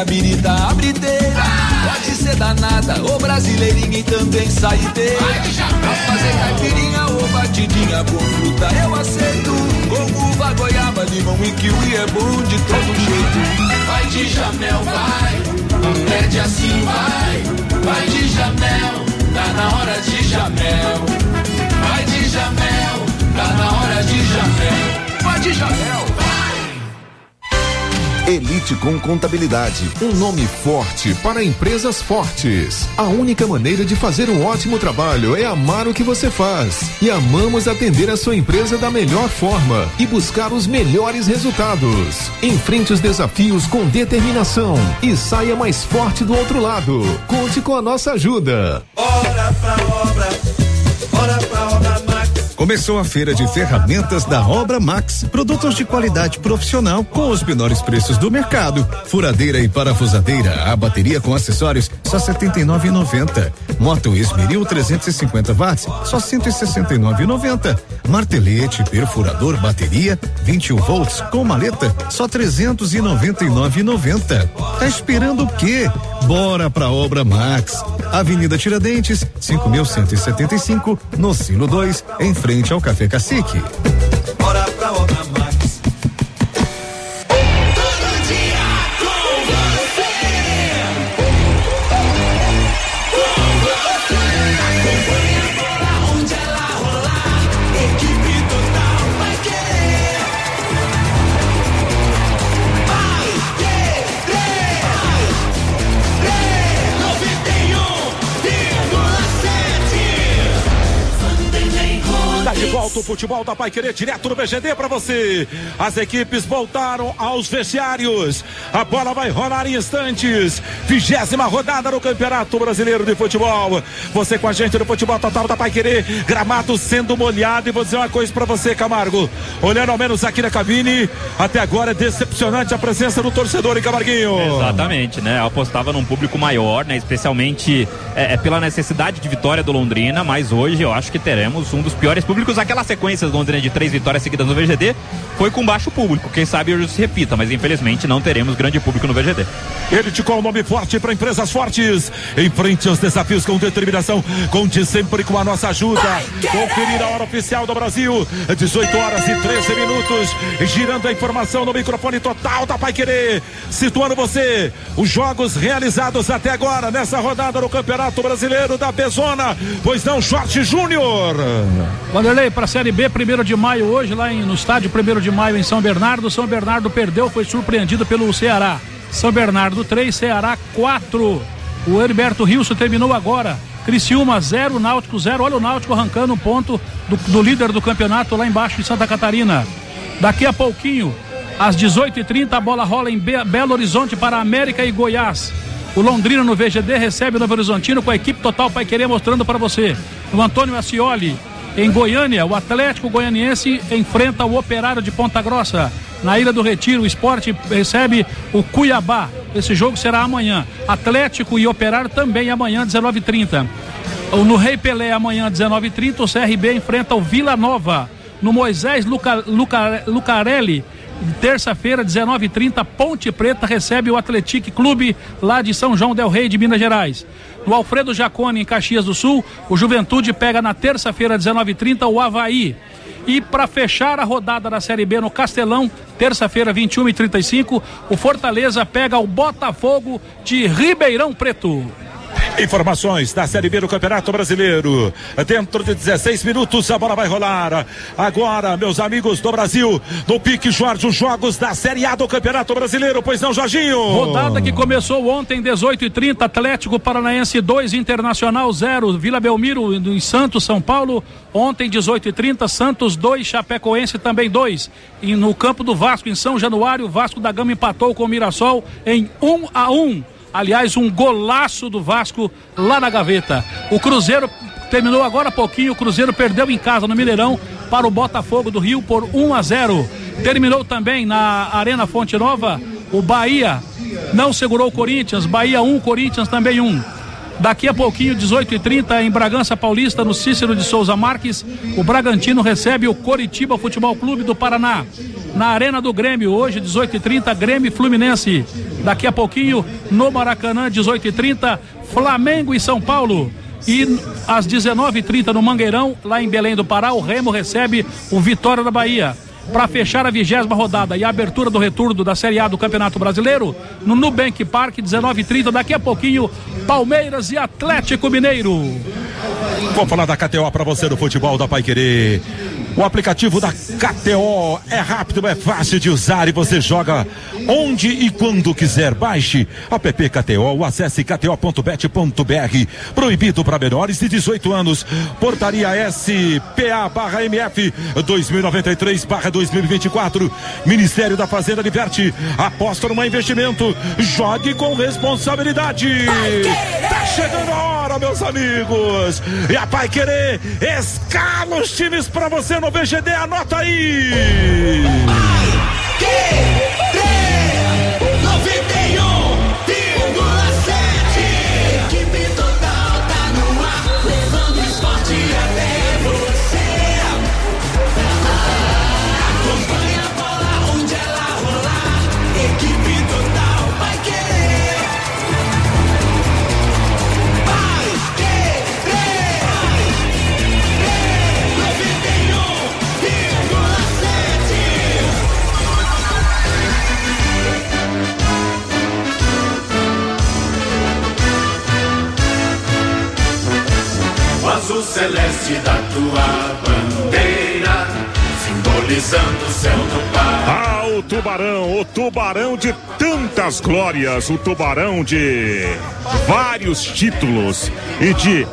caipirinha, birita, a briteira. Pode ser danada, ou brasileirinha e também saideira. Pra fazer caipirinha ou batidinha com fruta eu aceito. Com uva, goiaba, limão e kiwi é bom de todo jeito. Vai de Jamel, vai, perde assim, vai de Jamel, tá na hora de Jamel. Vai de Jamel, tá na hora de Jamel. Vai de Jamel, vai. Elite com Contabilidade, um nome forte para empresas fortes. A única maneira de fazer um ótimo trabalho é amar o que você faz. E amamos atender a sua empresa da melhor forma e buscar os melhores resultados. Enfrente os desafios com determinação e saia mais forte do outro lado. Conte com a nossa ajuda. Bora pra obra, bora pra obra Max. Começou a feira de ferramentas da Obra Max. Produtos de qualidade profissional com os menores preços do mercado. Furadeira e parafusadeira, a bateria com acessórios, só R$ 79,90. Moto Esmeril 350 watts, só R$ 169,90. Martelete, perfurador, bateria, 21 volts com maleta, só R$ 399,90. Tá esperando o quê? Bora pra Obra Max. Avenida Tiradentes, 5.175, no Silo 2, em frente ao Café Cacique. Bora pra Obra Max. Todo dia com você. Com você. Acompanha a bola onde ela rolar. Equipe total vai querer. Vai querer. 91,7. Tá de volta o futebol da Paiquerê, direto no BGD pra você. As equipes voltaram aos vestiários. A bola vai rolar em instantes. 20ª rodada no Campeonato Brasileiro de Futebol. Você com a gente no Futebol Total da Paiquerê. Gramado sendo molhado. E vou dizer uma coisa pra você, Camargo. Olhando ao menos aqui na cabine, até agora é decepcionante a presença do torcedor em Camarguinho. Exatamente, né? Eu apostava num público maior, né? Especialmente pela necessidade de vitória do Londrina, mas hoje eu acho que teremos um dos piores públicos. Aquela sequência do Londrina de 3 vitórias seguidas no VGD foi com baixo público. Quem sabe hoje se repita, mas infelizmente não teremos grande público no VGD. Elite com o nome forte para empresas fortes. Enfrente os desafios com determinação. Conte sempre com a nossa ajuda. Conferir a hora oficial do Brasil. 18 horas e 13 minutos. Girando a informação no microfone total da Paiquerê. Situando você. Os jogos realizados até agora nessa rodada no Campeonato Brasileiro da Bezona. Pois não, Jorge Júnior. Vanderlei, para a Série B, 1º de maio hoje, lá no estádio 1º de maio em São Bernardo. São Bernardo perdeu, foi surpreendido pelo Ceará. São Bernardo 3, Ceará 4. O Heriberto Rilso terminou agora. Criciúma 0, Náutico 0. Olha o Náutico arrancando um ponto do líder do campeonato lá embaixo em Santa Catarina. Daqui a pouquinho, às 18h30, a bola rola em Belo Horizonte para América e Goiás. O Londrina no VGD recebe o Novo Horizontino com a equipe total Paiquerê mostrando para você. O Antônio Ascioli. Em Goiânia, o Atlético Goianiense enfrenta o Operário de Ponta Grossa. Na Ilha do Retiro, o Sport recebe o Cuiabá. Esse jogo será amanhã. Atlético e Operário também amanhã, 19h30. No Rei Pelé, amanhã, 19h30, o CRB enfrenta o Vila Nova. No Moisés Lucarelli, terça-feira, 19h30, Ponte Preta recebe o Atlético Clube lá de São João del Rei, de Minas Gerais. No Alfredo Jaconi, em Caxias do Sul, o Juventude pega na terça-feira, 19h30, o Avaí. E para fechar a rodada da Série B no Castelão, terça-feira, 21h35, o Fortaleza pega o Botafogo de Ribeirão Preto. Informações da Série B do Campeonato Brasileiro. Dentro de 16 minutos a bola vai rolar. Agora, meus amigos do Brasil, no Pique Jorge, os jogos da Série A do Campeonato Brasileiro. Pois não, Jorginho? Rodada que começou ontem, 18h30, Atlético Paranaense 2, Internacional 0, Vila Belmiro em Santos, São Paulo. Ontem, 18h30, Santos 2, Chapecoense também 2. E no campo do Vasco, em São Januário, o Vasco da Gama empatou com o Mirassol em 1-1. Aliás, um golaço do Vasco lá na gaveta. O Cruzeiro terminou agora há pouquinho. O Cruzeiro perdeu em casa no Mineirão para o Botafogo do Rio por 1-0. Terminou também na Arena Fonte Nova. O Bahia não segurou o Corinthians. Bahia 1, Corinthians também 1. Daqui a pouquinho, 18h30, em Bragança Paulista, no Cícero de Souza Marques, o Bragantino recebe o Coritiba Futebol Clube do Paraná. na Arena do Grêmio, hoje 18h30, Grêmio e Fluminense. Daqui a pouquinho, no Maracanã, 18h30, Flamengo e São Paulo. E às 19h30 no Mangueirão, lá em Belém do Pará, o Remo recebe o Vitória da Bahia. Para fechar a 20ª rodada e a abertura do retorno da Série A do Campeonato Brasileiro, no Nubank Park, 19h30, daqui a pouquinho, Palmeiras e Atlético Mineiro. Vou falar da KTO para você do futebol da Paiquerê. O aplicativo da KTO é rápido, é fácil de usar e você joga onde e quando quiser. Baixe app KTO ou acesse kto.bet.br. Proibido para menores de 18 anos. Portaria SPA/MF 2093/2024. Ministério da Fazenda diverte. Aposta no investimento. Jogue com responsabilidade. Tá chegando a hora, meus amigos. E a Paiquerê escala os times para você no VGD, anota aí. Paiquerê 91,7. Equipe total tá no ar, levando o esporte até você. Acompanha a bola onde ela rolar. Equipe total Paiquerê. O azul celeste da tua bandeira, simbolizando o céu do Pai. Ah, o tubarão de tantas glórias, o tubarão de vários títulos e de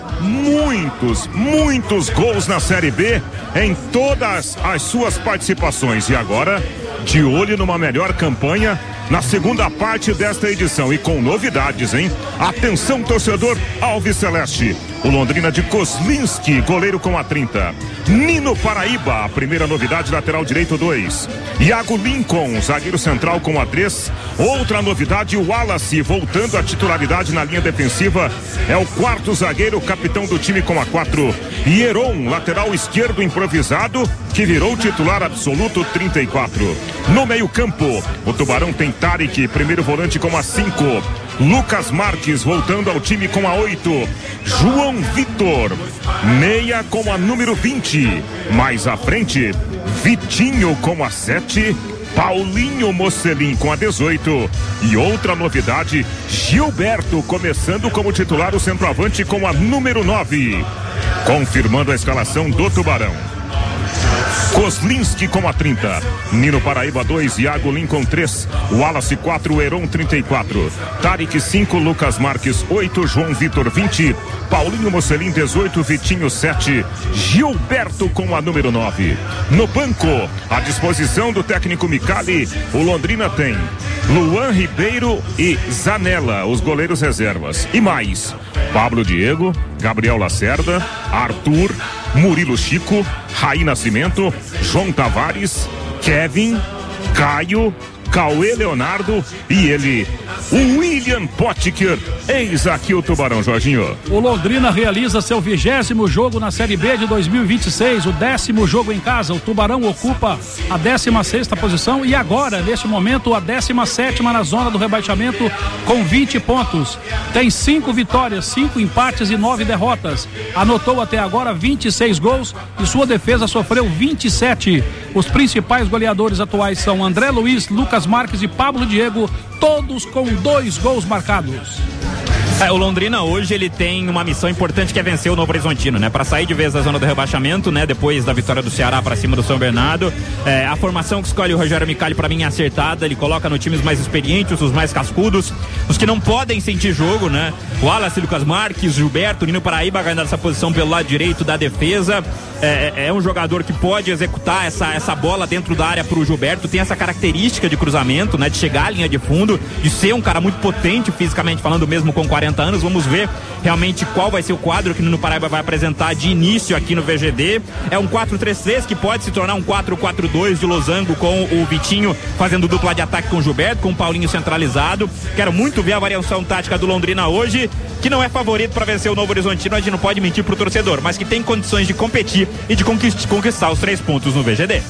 muitos gols na Série B em todas as suas participações. E agora, de olho numa melhor campanha na segunda parte desta edição e com novidades, hein? Atenção, torcedor Alves Celeste. O Londrina de Kozlinski, goleiro com a 30. Nino Paraíba, a primeira novidade, lateral direito 2. Iago Lincoln, zagueiro central com a 3. Outra novidade, o Wallace, voltando à titularidade na linha defensiva. É o quarto zagueiro, capitão do time com a 4. E Heron, lateral esquerdo improvisado, que virou titular absoluto, 34. No meio-campo, o Tubarão tem Tarek, primeiro volante com a 5. Lucas Marques voltando ao time com a 8. João Vitor, meia com a número 20. Mais à frente, Vitinho com a 7. Paulinho Mocelin com a 18. E outra novidade, Gilberto começando como titular, o centroavante com a número 9. Confirmando a escalação do Tubarão: Kozlinski com a 30, Nino Paraíba 2, Iago Lincoln 3, Wallace 4, Heron 34, Tarek 5, Lucas Marques 8, João Vitor 20, Paulinho Mocelin 18, Vitinho 7, Gilberto com a número 9. No banco, à disposição do técnico Micali, o Londrina tem Luan Ribeiro e Zanella, os goleiros reservas. E mais, Pablo Diego, Gabriel Lacerda, Arthur, Murilo Chico, Raí Nascimento, João Tavares, Kevin, Caio, Cauê Leonardo e ele, o William Potker. Eis aqui o Tubarão, Jorginho. O Londrina realiza seu 20º jogo na Série B de 2026, o 10º jogo em casa. O Tubarão ocupa a 16ª posição e agora, neste momento, a 17ª na zona do rebaixamento com 20 pontos. Tem 5 vitórias, 5 empates e 9 derrotas. Anotou até agora 26 gols e sua defesa sofreu 27. Os principais goleadores atuais são André Luiz, Lucas Marques e Pablo Diego, todos com 2 gols marcados. O Londrina hoje ele tem uma missão importante, que é vencer o Novo Horizontino, né? Para sair de vez da zona do rebaixamento, né? Depois da vitória do Ceará para cima do São Bernardo. A formação que escolhe o Rogério Micali para mim é acertada. Ele coloca no times mais experientes, os mais cascudos, os que não podem sentir jogo, né? Wallace, Lucas Marques, Gilberto, Nino Paraíba ganhando essa posição pelo lado direito da defesa. É um jogador que pode executar essa bola dentro da área pro Gilberto, tem essa característica de cruzamento, né? De chegar à linha de fundo, de ser um cara muito potente fisicamente falando, mesmo com 40 anos. Vamos ver realmente qual vai ser o quadro que o Nino Paraíba vai apresentar de início aqui no VGD. É um 4-3-3 que pode se tornar um 4-4-2 de losango, com o Vitinho fazendo dupla de ataque com o Gilberto, com o Paulinho centralizado. Quero muito ver a variação tática do Londrina hoje, que não é favorito para vencer o Novo Horizontino, a gente não pode mentir pro torcedor, mas que tem condições de competir e de conquistar os 3 pontos no VGD.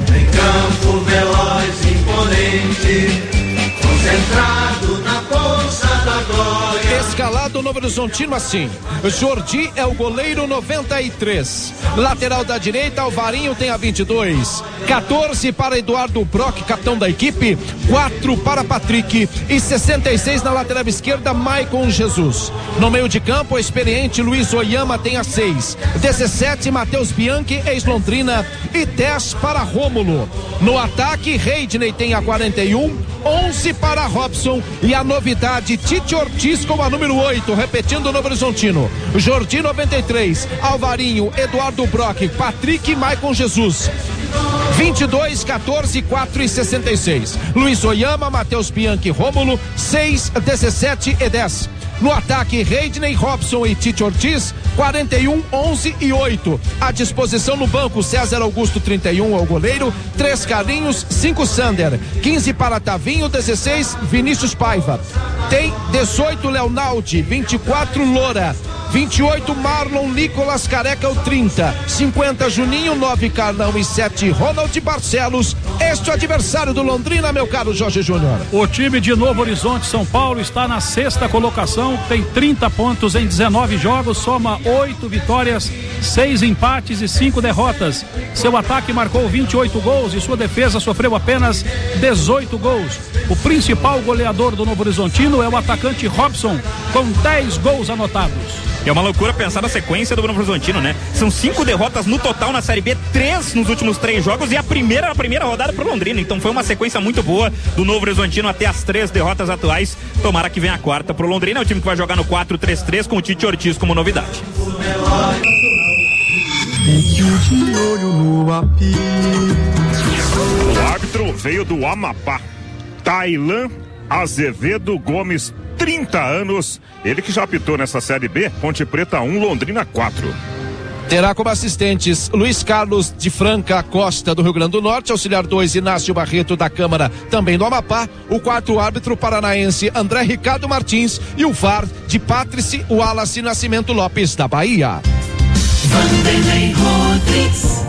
Em campo veloz, imponente, concentrado na força da glória. Escalado Novo Horizontino assim: Jordi é o goleiro, 93. Lateral da direita, Alvarinho tem a 22. 14 para Eduardo Brock, capitão da equipe. 4 para Patrick e 66 na lateral esquerda, Maicon Jesus. No meio de campo, o experiente Luiz Oyama tem a 6. 17, Matheus Bianchi, ex-Londrina, e 10 para Rômulo. No ataque, Reidney tem a 41. 11 para Robson e a novidade, Tite Ortiz com a número 8, repetindo o Novo Horizontino. Jordi, 93, Alvarinho, Eduardo Brock, Patrick e Maicon Jesus. 22, 14, 4 e 66. Luiz Oyama, Matheus Bianchi, Rômulo, 6, 17 e 10. No ataque, Reidney, Robson e Tite Ortiz, 41, 11 e 8. À disposição no banco, César Augusto, 31 é o goleiro, 3 Carlinhos, 5 Sander, 15 para Tavinho, 16 Vinícius Paiva. Tem 18 Leonaldi, 24 Loura, 28 Marlon Nicolas Careca, o 30, 50 Juninho, 9 Carlão e 7 Ronald Barcelos. Este é o adversário do Londrina, meu caro Jorge Júnior. O time de Novo Horizonte, São Paulo, está na 6ª colocação, tem 30 pontos em 19 jogos, soma 8 vitórias, 6 empates e 5 derrotas. Seu ataque marcou 28 gols e sua defesa sofreu apenas 18 gols. O principal goleador do Novo Horizontino é o atacante Robson, com 10 gols anotados. É uma loucura pensar na sequência do Novo Horizontino, né? São 5 derrotas no total na Série B, 3 nos últimos 3 jogos e a primeira rodada pro Londrina. Então foi uma sequência muito boa do Novo Horizontino até as 3 derrotas atuais. Tomara que venha a 4ª pro Londrina. É o time que vai jogar no 4-3-3 com o Tite Ortiz como novidade. O árbitro veio do Amapá, Tailan Azevedo Gomes, 30 anos, ele que já apitou nessa Série B, Ponte Preta 1, Londrina 4. Terá como assistentes Luiz Carlos de Franca Costa, do Rio Grande do Norte, auxiliar 2 Inácio Barreto da Câmara, também do Amapá, o 4º árbitro paranaense André Ricardo Martins e o VAR de Patrícia Wallace Nascimento Lopes, da Bahia. Vanderlei Rodrigues.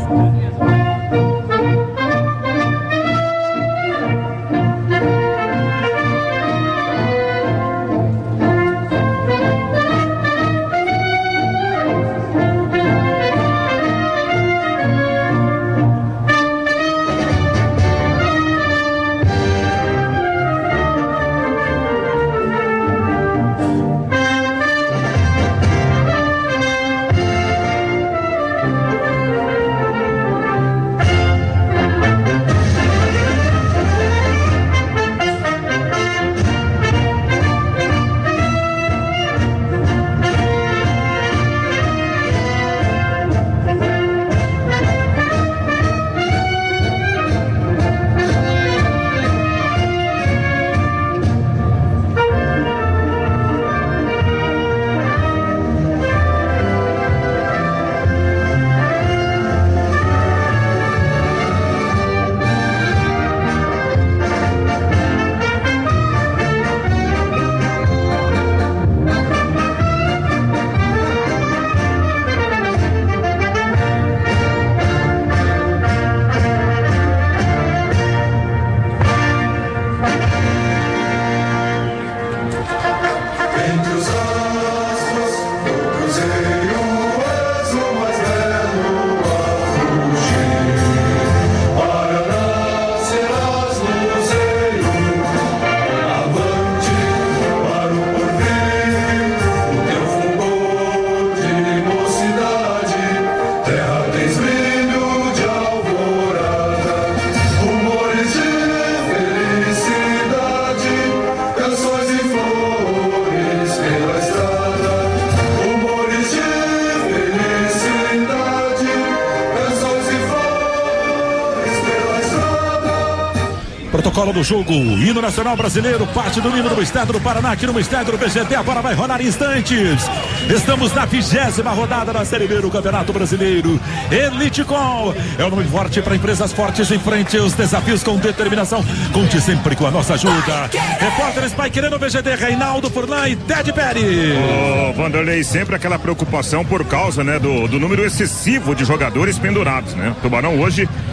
Protocolo do jogo, hino nacional brasileiro, parte do hino do estado do Paraná, aqui no estádio do BGT, a bola vai rolar em instantes. Estamos na 20ª rodada da Série B do Campeonato Brasileiro. Elitecom é o nome forte para empresas fortes, em frente aos desafios com determinação. Conte sempre com a nossa ajuda. Repórteres Pai Querendo VGT, Reinaldo Furlan e Ted Pérez. Vanderlei, sempre aquela preocupação por causa, né, do número excessivo de jogadores pendurados, né? Tubarão hoje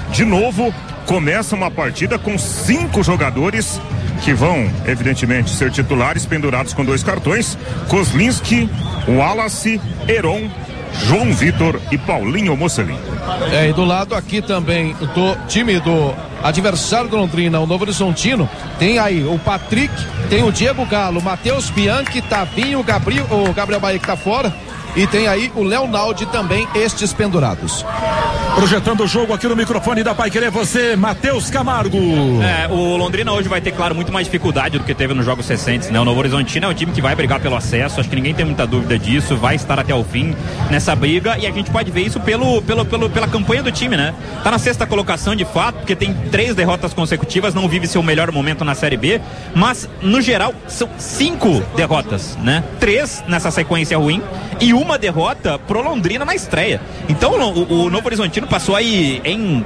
de novo, começa uma partida com 5 jogadores que vão, evidentemente, ser titulares, pendurados com 2 cartões: Kozlinski, Wallace, Heron, João Vitor e Paulinho Mocelin. E do lado aqui também do time do adversário do Londrina, o Novo Horizontino, tem aí o Patrick, tem o Diego Galo, Matheus Bianchi, Tavinho, o Gabriel Bahia que tá fora, e tem aí o Leonaldi também, estes pendurados. Projetando o jogo aqui no microfone da Paiquerê, você, Matheus Camargo. O Londrina hoje vai ter, claro, muito mais dificuldade do que teve nos jogos recentes, né? O Novo Horizontino é um time que vai brigar pelo acesso, acho que ninguém tem muita dúvida disso, vai estar até o fim nessa briga, e a gente pela campanha do time, né? Tá na 6ª colocação de fato, porque tem 3 derrotas consecutivas, não vive seu melhor momento na Série B, mas no geral são 5 derrotas, né? 3 nessa sequência ruim e 1 derrota pro Londrina na estreia. Então o Novo Horizontino passou aí em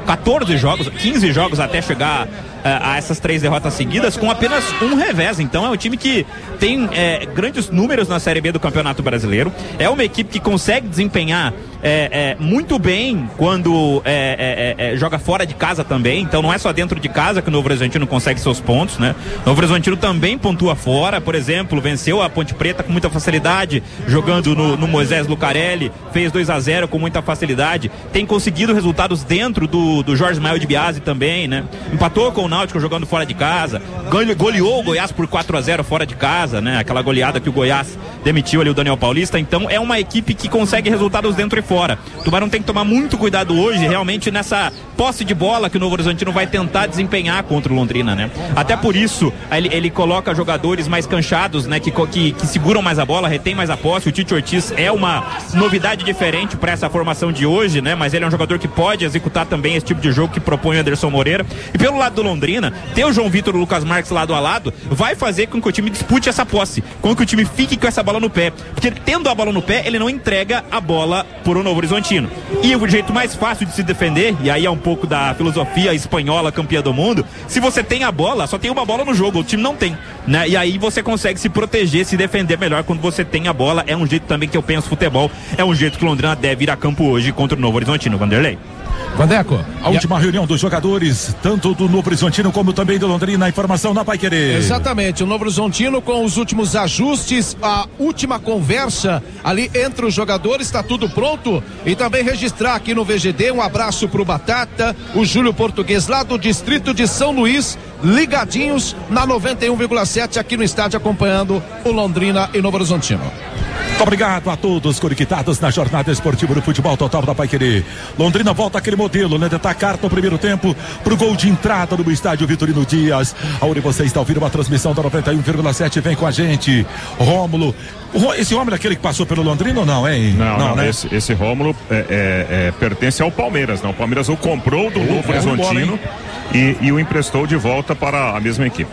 15 jogos até chegar a essas 3 derrotas seguidas com apenas 1 revés. Então é um time que tem grandes números na Série B do Campeonato Brasileiro, é uma equipe que consegue desempenhar muito bem quando joga fora de casa também. Então não é só dentro de casa que o Novo Horizontino consegue seus pontos, né? O Novo Horizontino também pontua fora, por exemplo, venceu a Ponte Preta com muita facilidade, jogando no Moisés Lucarelli, fez 2-0 com muita facilidade, tem conseguido resultados dentro do Jorge Mael de Biasi também, né? Empatou com o Náutico jogando fora de casa, goleou o Goiás por 4-0 fora de casa, né? Aquela goleada que o Goiás demitiu ali o Daniel Paulista. Então é uma equipe que consegue resultados dentro e fora. O Tubarão tem que tomar muito cuidado hoje, realmente, nessa posse de bola que o Novo Horizontino vai tentar desempenhar contra o Londrina, né? Até por isso ele coloca jogadores mais canchados, né? Que seguram mais a bola, retém mais a posse. O Tite Ortiz é uma novidade diferente para essa formação de hoje, né? Mas ele é um jogador que pode executar também esse tipo de jogo que propõe o Anderson Moreira. E pelo lado do Londrina, ter o João Vitor e o Lucas Marques lado a lado vai fazer com que o time dispute essa posse, com que o time fique com essa bola no pé, porque tendo a bola no pé, ele não entrega a bola por o Novo Horizontino. E o jeito mais fácil de se defender, e aí é um pouco da filosofia espanhola campeã do mundo, se você tem a bola, só tem uma bola no jogo, o time não tem, né? E aí você consegue se proteger, se defender melhor quando você tem a bola. É um jeito também que eu penso futebol, é um jeito que o Londrina deve ir a campo hoje contra o Novo Horizontino. Vanderlei. Vandeco, a última reunião dos jogadores, tanto do Novo Horizontino como também do Londrina, a informação na Paiquerê. Exatamente, o Novo Horizontino com os últimos ajustes, a última conversa ali entre os jogadores, está tudo pronto. E também registrar aqui no VGD um abraço pro Batata, o Júlio Português lá do distrito de São Luís, ligadinhos na 91,7 aqui no estádio acompanhando o Londrina e Novo Horizontino. Muito obrigado a todos conectados na jornada esportiva do futebol total da Paiquerê. Londrina volta aquele modelo, né? De atacar no primeiro tempo pro gol de entrada no estádio Vitorino Dias. Aonde você está ouvindo uma transmissão da 91,7, vem com a gente. Rômulo. Esse Rômulo é aquele que passou pelo Londrina ou não, hein? Não, né? Esse Rômulo pertence ao Palmeiras, não? O Palmeiras o comprou do Novo Horizontino e o emprestou de volta para a mesma equipe.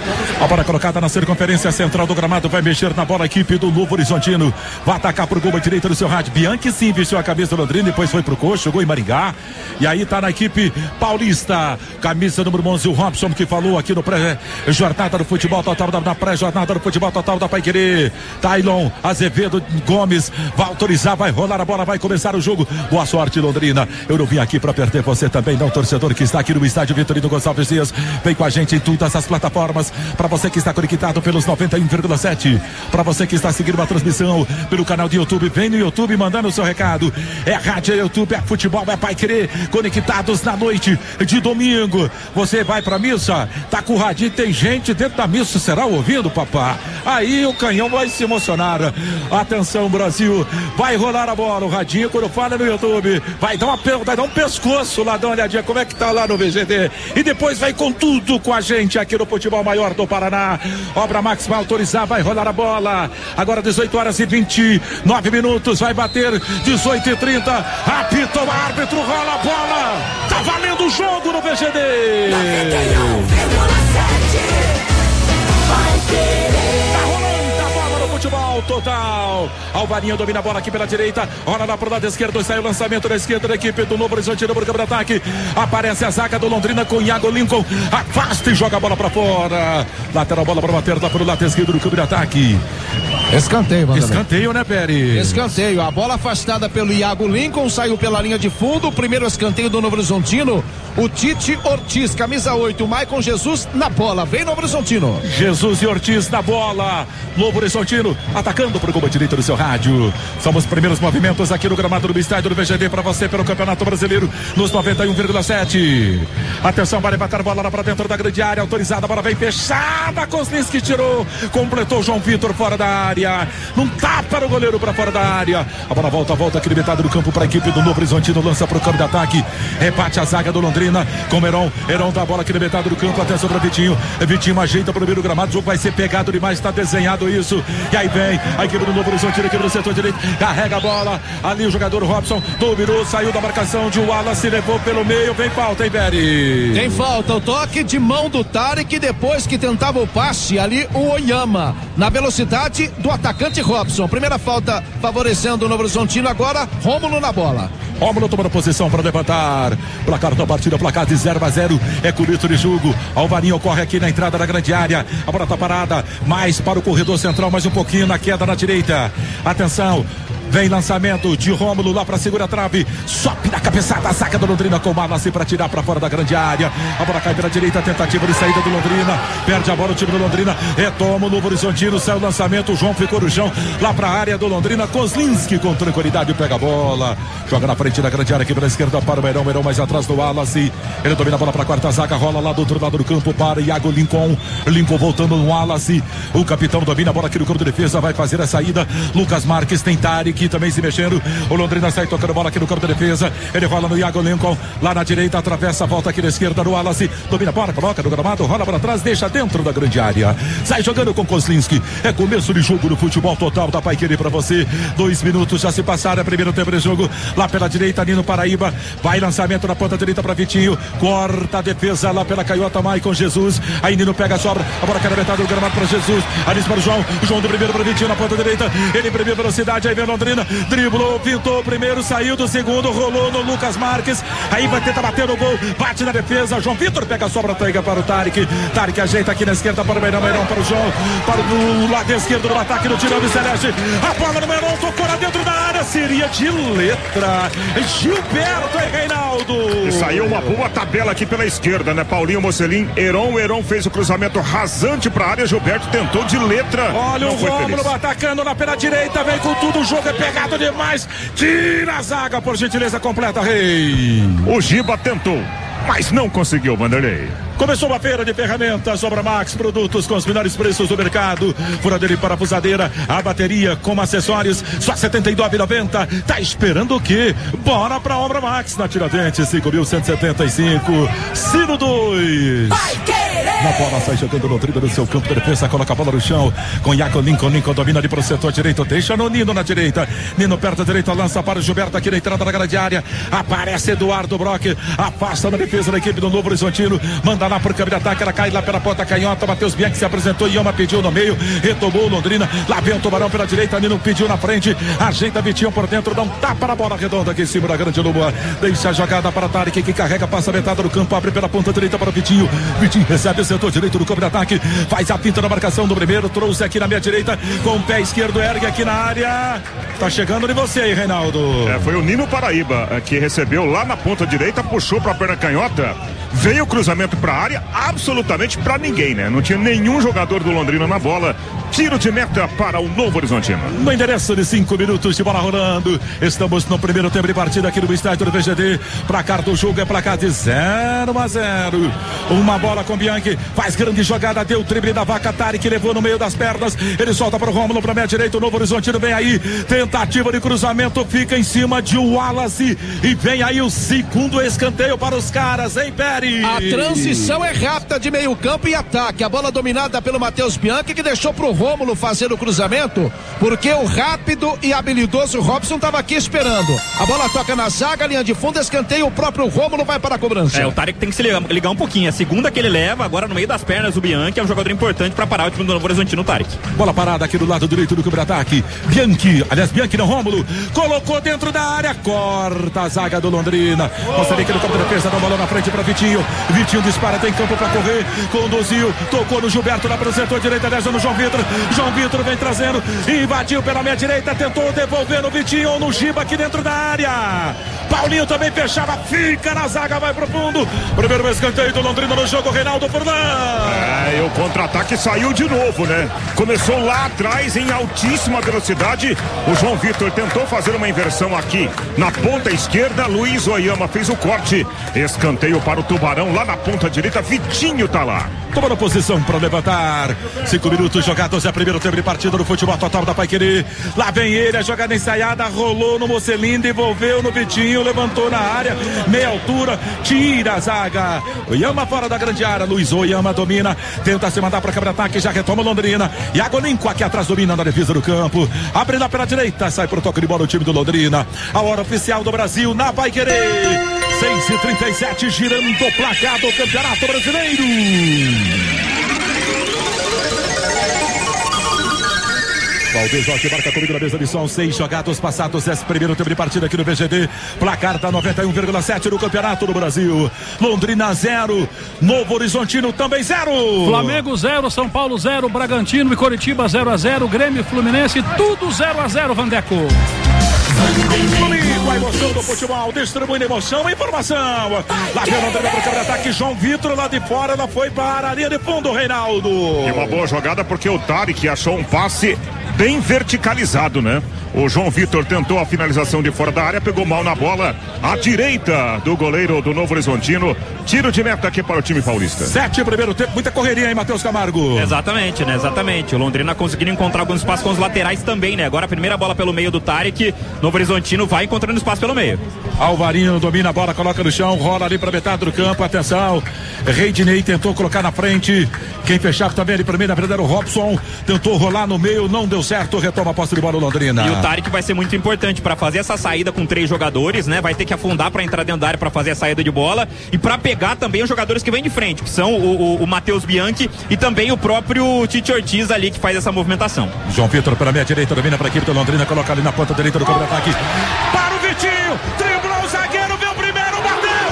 A bola colocada na circunferência central do gramado, vai mexer na bola a equipe do Novo Horizontino, vai atacar pro gol à direita do seu rádio. Bianchi sim vestiu a camisa do Londrina, depois foi pro coxo, jogou em Maringá, e aí tá na equipe paulista, camisa número 11, o Robson, que falou aqui no pré-jornada do futebol total, na pré-jornada do futebol total da Paiquerê. Tailon Azevedo Gomes vai autorizar, vai rolar a bola, vai começar o jogo. Boa sorte, Londrina. Eu não vim aqui pra perder você também, não, torcedor que está aqui no estádio Vitorino Gonçalves Dias. Vem com a gente em todas as plataformas, para você que está conectado pelos 91,7, para você que está seguindo a transmissão pelo canal de YouTube, vem no YouTube mandando o seu recado. É rádio, é YouTube, é futebol, é Paiquerê, conectados na noite de domingo. Você vai pra missa, tá com o radinho, tem gente dentro da missa, será ouvindo, papá? Aí o canhão vai se emocionar. Atenção, Brasil, vai rolar a bola, o radinho quando fala no YouTube, vai dar um pescoço lá, dá uma olhadinha como é que tá lá no VGD, e depois vai com tudo com a gente aqui no Futebol Maior do Paraná. Obra Max vai autorizar, vai rolar a bola. Agora 18h29, vai bater 18h30. Apita o árbitro, rola a bola. Tá valendo o jogo no VGD. 91,7 vai querer. Tá rolando a bola no futebol total. Alvarinho domina a bola aqui pela direita, rola lá pro lado esquerdo, sai o lançamento da esquerda da equipe do Novo Horizontino pro campo de ataque. Aparece a zaga do Londrina com Iago Lincoln, afasta e joga a bola pra fora. Lateral, bola pra bater lá pro lado esquerdo do campo de ataque. Escanteio, Vanderlei. Escanteio, né, Pérez? Escanteio, a bola afastada pelo Iago Lincoln, saiu pela linha de fundo, o primeiro escanteio do Novo Horizontino. o Tite Ortiz, camisa 8, o Maicon Jesus na bola. Vem Novo Horizontino. Jesus e Ortiz na bola. Novo Horizontino atacando pro gol direito do seu rádio. São os primeiros movimentos aqui no gramado do estádio do VGD para você pelo Campeonato Brasileiro nos 91,7. Atenção, vai levantar a bola lá para dentro da grande área. Autorizada, a bola vem fechada. Kozlinski tirou, completou João Vitor fora da área. Não tapa o goleiro para fora da área. A bola volta aqui metade do campo para a equipe do Novo Horizontino. Lança pro campo de ataque. Rebate a zaga do Londrina com Heron. Heron dá a bola aqui na metade do campo. Atenção para Vitinho. Vitinho ajeita pro meio do gramado. O jogo vai ser pegado demais. Está desenhado isso. E aí vem a equipe do Novo Horizontino aqui no setor direito. Carrega a bola. Ali o jogador Robson dominou. Saiu da marcação de Wallace. Levou pelo meio. Vem falta, hein, Beri? Tem falta. O toque de mão do Tarek depois que tentava o passe. Ali o Oyama. Na velocidade do atacante Robson. Primeira falta favorecendo o Novo Horizontino. Agora Rômulo na bola. Rômulo tomando posição para levantar. Placar da partida, placar de 0-0. É começo de jogo. Alvarinho corre aqui na entrada da grande área. A bola tá parada. Mais para o corredor central, mais um pouquinho na queda na direita. Atenção. Vem lançamento de Rômulo lá pra segura a trave. Sobe na cabeçada, saca do Londrina com Wallace pra tirar pra fora da grande área. A bola cai pela direita, tentativa de saída do Londrina. Perde a bola o time do Londrina. Retoma o Novo Horizontino, sai o lançamento. O João ficou no chão lá pra área do Londrina. Kozlinski com tranquilidade pega a bola. Joga na frente da grande área aqui pela esquerda para o Heron. Heron mais atrás do Wallace. Ele domina a bola pra quarta zaga, rola lá do outro lado do campo para Iago Lincoln. Lincoln voltando no Wallace. O capitão domina a bola aqui no campo de defesa. Vai fazer a saída. Lucas Marques tem Tarek também se mexendo. O Londrina sai tocando bola aqui no campo de defesa. Ele rola no Iago Lincoln. Lá na direita, atravessa, volta aqui na esquerda no Wallace. Domina a bola, coloca no gramado, rola para trás, deixa dentro da grande área. Sai jogando com Kozlinski. É começo de jogo no futebol total da Paiquerê para você. 2 minutos já se passaram. É primeiro tempo de jogo. Lá pela direita, Nino Paraíba. Vai lançamento na ponta direita para Vitinho. Corta a defesa lá pela canhota, Maicon Jesus. Aí Nino pega a sobra. A bola cai na metade do gramado para Jesus. Ali para o João. O João do primeiro para Vitinho na ponta direita. Ele imprimiu velocidade. Aí vem Londrina. Driblou, pintou o primeiro, saiu do segundo, rolou no Lucas Marques. Aí vai tentar bater no gol. Bate na defesa. João Vitor pega a sobra, pega para o Tarek. Tarek ajeita aqui na esquerda para o Meirão. Meirão para o João. Para o lado esquerdo do ataque do Tirão de Celeste. A bola no Meirão tocou lá dentro da área. Seria de letra. Gilberto e Reinaldo. E saiu uma boa tabela aqui pela esquerda, né? Paulinho Mocelin, Heron fez o cruzamento rasante para a área. Gilberto tentou de letra. Olha o Rômulo atacando lá pela direita. Vem com tudo. O jogo é pegado demais. Tira a zaga, por gentileza, completa, Rei. O Giba tentou, mas não conseguiu, Vanderlei. Começou a feira de ferramentas Obra Max, produtos com os menores preços do mercado. Furadeira e parafusadeira, a bateria com acessórios, só R$ 79,90. Tá esperando o quê? Bora pra Obra Max, na Tiradentes, 5.175, Sino 2. Na bola, sai jogando Londrina no seu campo de defesa, coloca a bola no chão, com Iaco Lincoln domina ali pro setor direito, deixa no Nino na direita. Nino perto da direita, lança para o Gilberto aqui na entrada da grande área. Aparece Eduardo Brock, afasta na defesa da equipe do Novo Horizontino, manda lá pro campo de ataque, ela cai lá pela ponta canhota. Matheus Bianchi se apresentou, Ioma pediu no meio, retomou o Londrina, lá vem o Tubarão pela direita, Nino pediu na frente, ajeita Vitinho por dentro, dá um tapa na bola redonda aqui em cima da grande Lua, deixa a jogada para Tarek, que carrega, passa a metade do campo, abre pela ponta direita para Vitinho. Vitinho recebe o setor direito do campo de ataque, faz a pinta na marcação do primeiro, trouxe aqui na minha direita, com o pé esquerdo, ergue aqui na área, tá chegando de você aí, Reinaldo. Foi o Nino Paraíba que recebeu lá na ponta direita, puxou para a perna canhota, veio o cruzamento para a área, absolutamente para ninguém, né? Não tinha nenhum jogador do Londrina na bola. Tiro de meta para o Novo Horizontino. No endereço de 5 minutos de bola rolando. Estamos no primeiro tempo de partida aqui no estádio do VGD. Placar do jogo é placar de 0-0. Uma bola com Bianchi. Faz grande jogada. Deu o drible da vaca. Tarek levou no meio das pernas. Ele solta para o Rômulo, para a meia direita. O Novo Horizontino vem aí. Tentativa de cruzamento. Fica em cima de Wallace. E vem aí o segundo escanteio para os caras, hein, Peri? A transição é rápida de meio campo e ataque. A bola dominada pelo Matheus Bianchi, que deixou pro Rômulo fazer o cruzamento, porque o rápido e habilidoso Robson estava aqui esperando. A bola toca na zaga, linha de fundo, escanteio, o próprio Rômulo vai para a cobrança. O Tarek tem que se ligar um pouquinho. A segunda que ele leva, agora no meio das pernas, o Bianchi é um jogador importante para parar o time do Novo Horizontino, Tarek. Bola parada aqui do lado direito do campo de ataque. Bianchi não, Rômulo, colocou dentro da área, corta a zaga do Londrina. Você vê que no campo de defesa, dá bola na frente para Vitinho. Vitinho dispara, tem campo pra correr, conduziu, tocou no Gilberto, lá pro setor direita, desce no João Vitor vem trazendo, invadiu pela meia direita, tentou devolver no Vitinho, no Giba aqui dentro da área. Paulinho também fechava, fica na zaga, vai pro fundo. Primeiro escanteio do Londrina no jogo, Reinaldo Furlan. E o contra-ataque saiu de novo, né? Começou lá atrás em altíssima velocidade. O João Vitor tentou fazer uma inversão aqui na ponta esquerda. Luiz Oyama fez o corte. Escanteio para o Tubarão lá na ponta direita. Vitinho tá lá. Tomando posição para levantar. 5 minutos jogados, é primeiro tempo de partida do futebol total da Paiquerê. Lá vem ele, a jogada ensaiada, rolou no Mocelin, devolveu no Vitinho, levantou na área, meia altura, tira a zaga. Oyama fora da grande área, Luiz Oyama domina, tenta se mandar para quebra-ataque, já retoma Londrina. Iago Ninco aqui atrás domina na defesa do campo. Abre lá pela direita, sai pro toque de bola o time do Londrina. A hora oficial do Brasil na Paiquerê. 6h37, girando o placar do Campeonato Brasileiro. Valdez Roque marca comigo na mesa de som. 6 jogados passados, esse primeiro tempo de partida aqui no VGD. Placar tá 91,7 no Campeonato do Brasil. Londrina 0, Novo Horizontino também 0. Flamengo 0, São Paulo 0, Bragantino e Coritiba 0-0, Grêmio e Fluminense tudo 0-0, Vandeco. Comigo a emoção do futebol, distribuindo emoção e informação. Lá vem o Londrina pro contra-ataque, João Vitor lá de fora, ela foi para a linha de fundo, Reinaldo. E uma boa jogada porque o Tarek achou um passe bem verticalizado, né? O João Vitor tentou a finalização de fora da área, pegou mal na bola, à direita do goleiro do Novo Horizontino. Tiro de meta aqui para o time paulista. 7 primeiro tempo, muita correria, hein, Matheus Camargo? Exatamente, né? Exatamente. O Londrina conseguindo encontrar alguns espaços com os laterais também, né? Agora a primeira bola pelo meio do Tarek, Novo Horizontino vai encontrando espaço pelo meio. Alvarinho domina a bola, coloca no chão, rola ali para metade do campo, atenção. Reidney tentou colocar na frente, quem fechava também ali primeiro, na verdade era o Robson, tentou rolar no meio, não deu certo, retoma a posse de bola o Londrina. E o Tarek vai ser muito importante para fazer essa saída com 3 jogadores, né? Vai ter que afundar para entrar dentro da área para fazer a saída de bola e para pegar também os jogadores que vêm de frente, que são o Matheus Bianchi e também o próprio Tite Ortiz ali que faz essa movimentação. João Vitor pela meia direita, domina para a equipe do Londrina, coloca ali na ponta direita do contra-ataque. Para o Vitinho, driblou o zagueiro, veio o primeiro, bateu!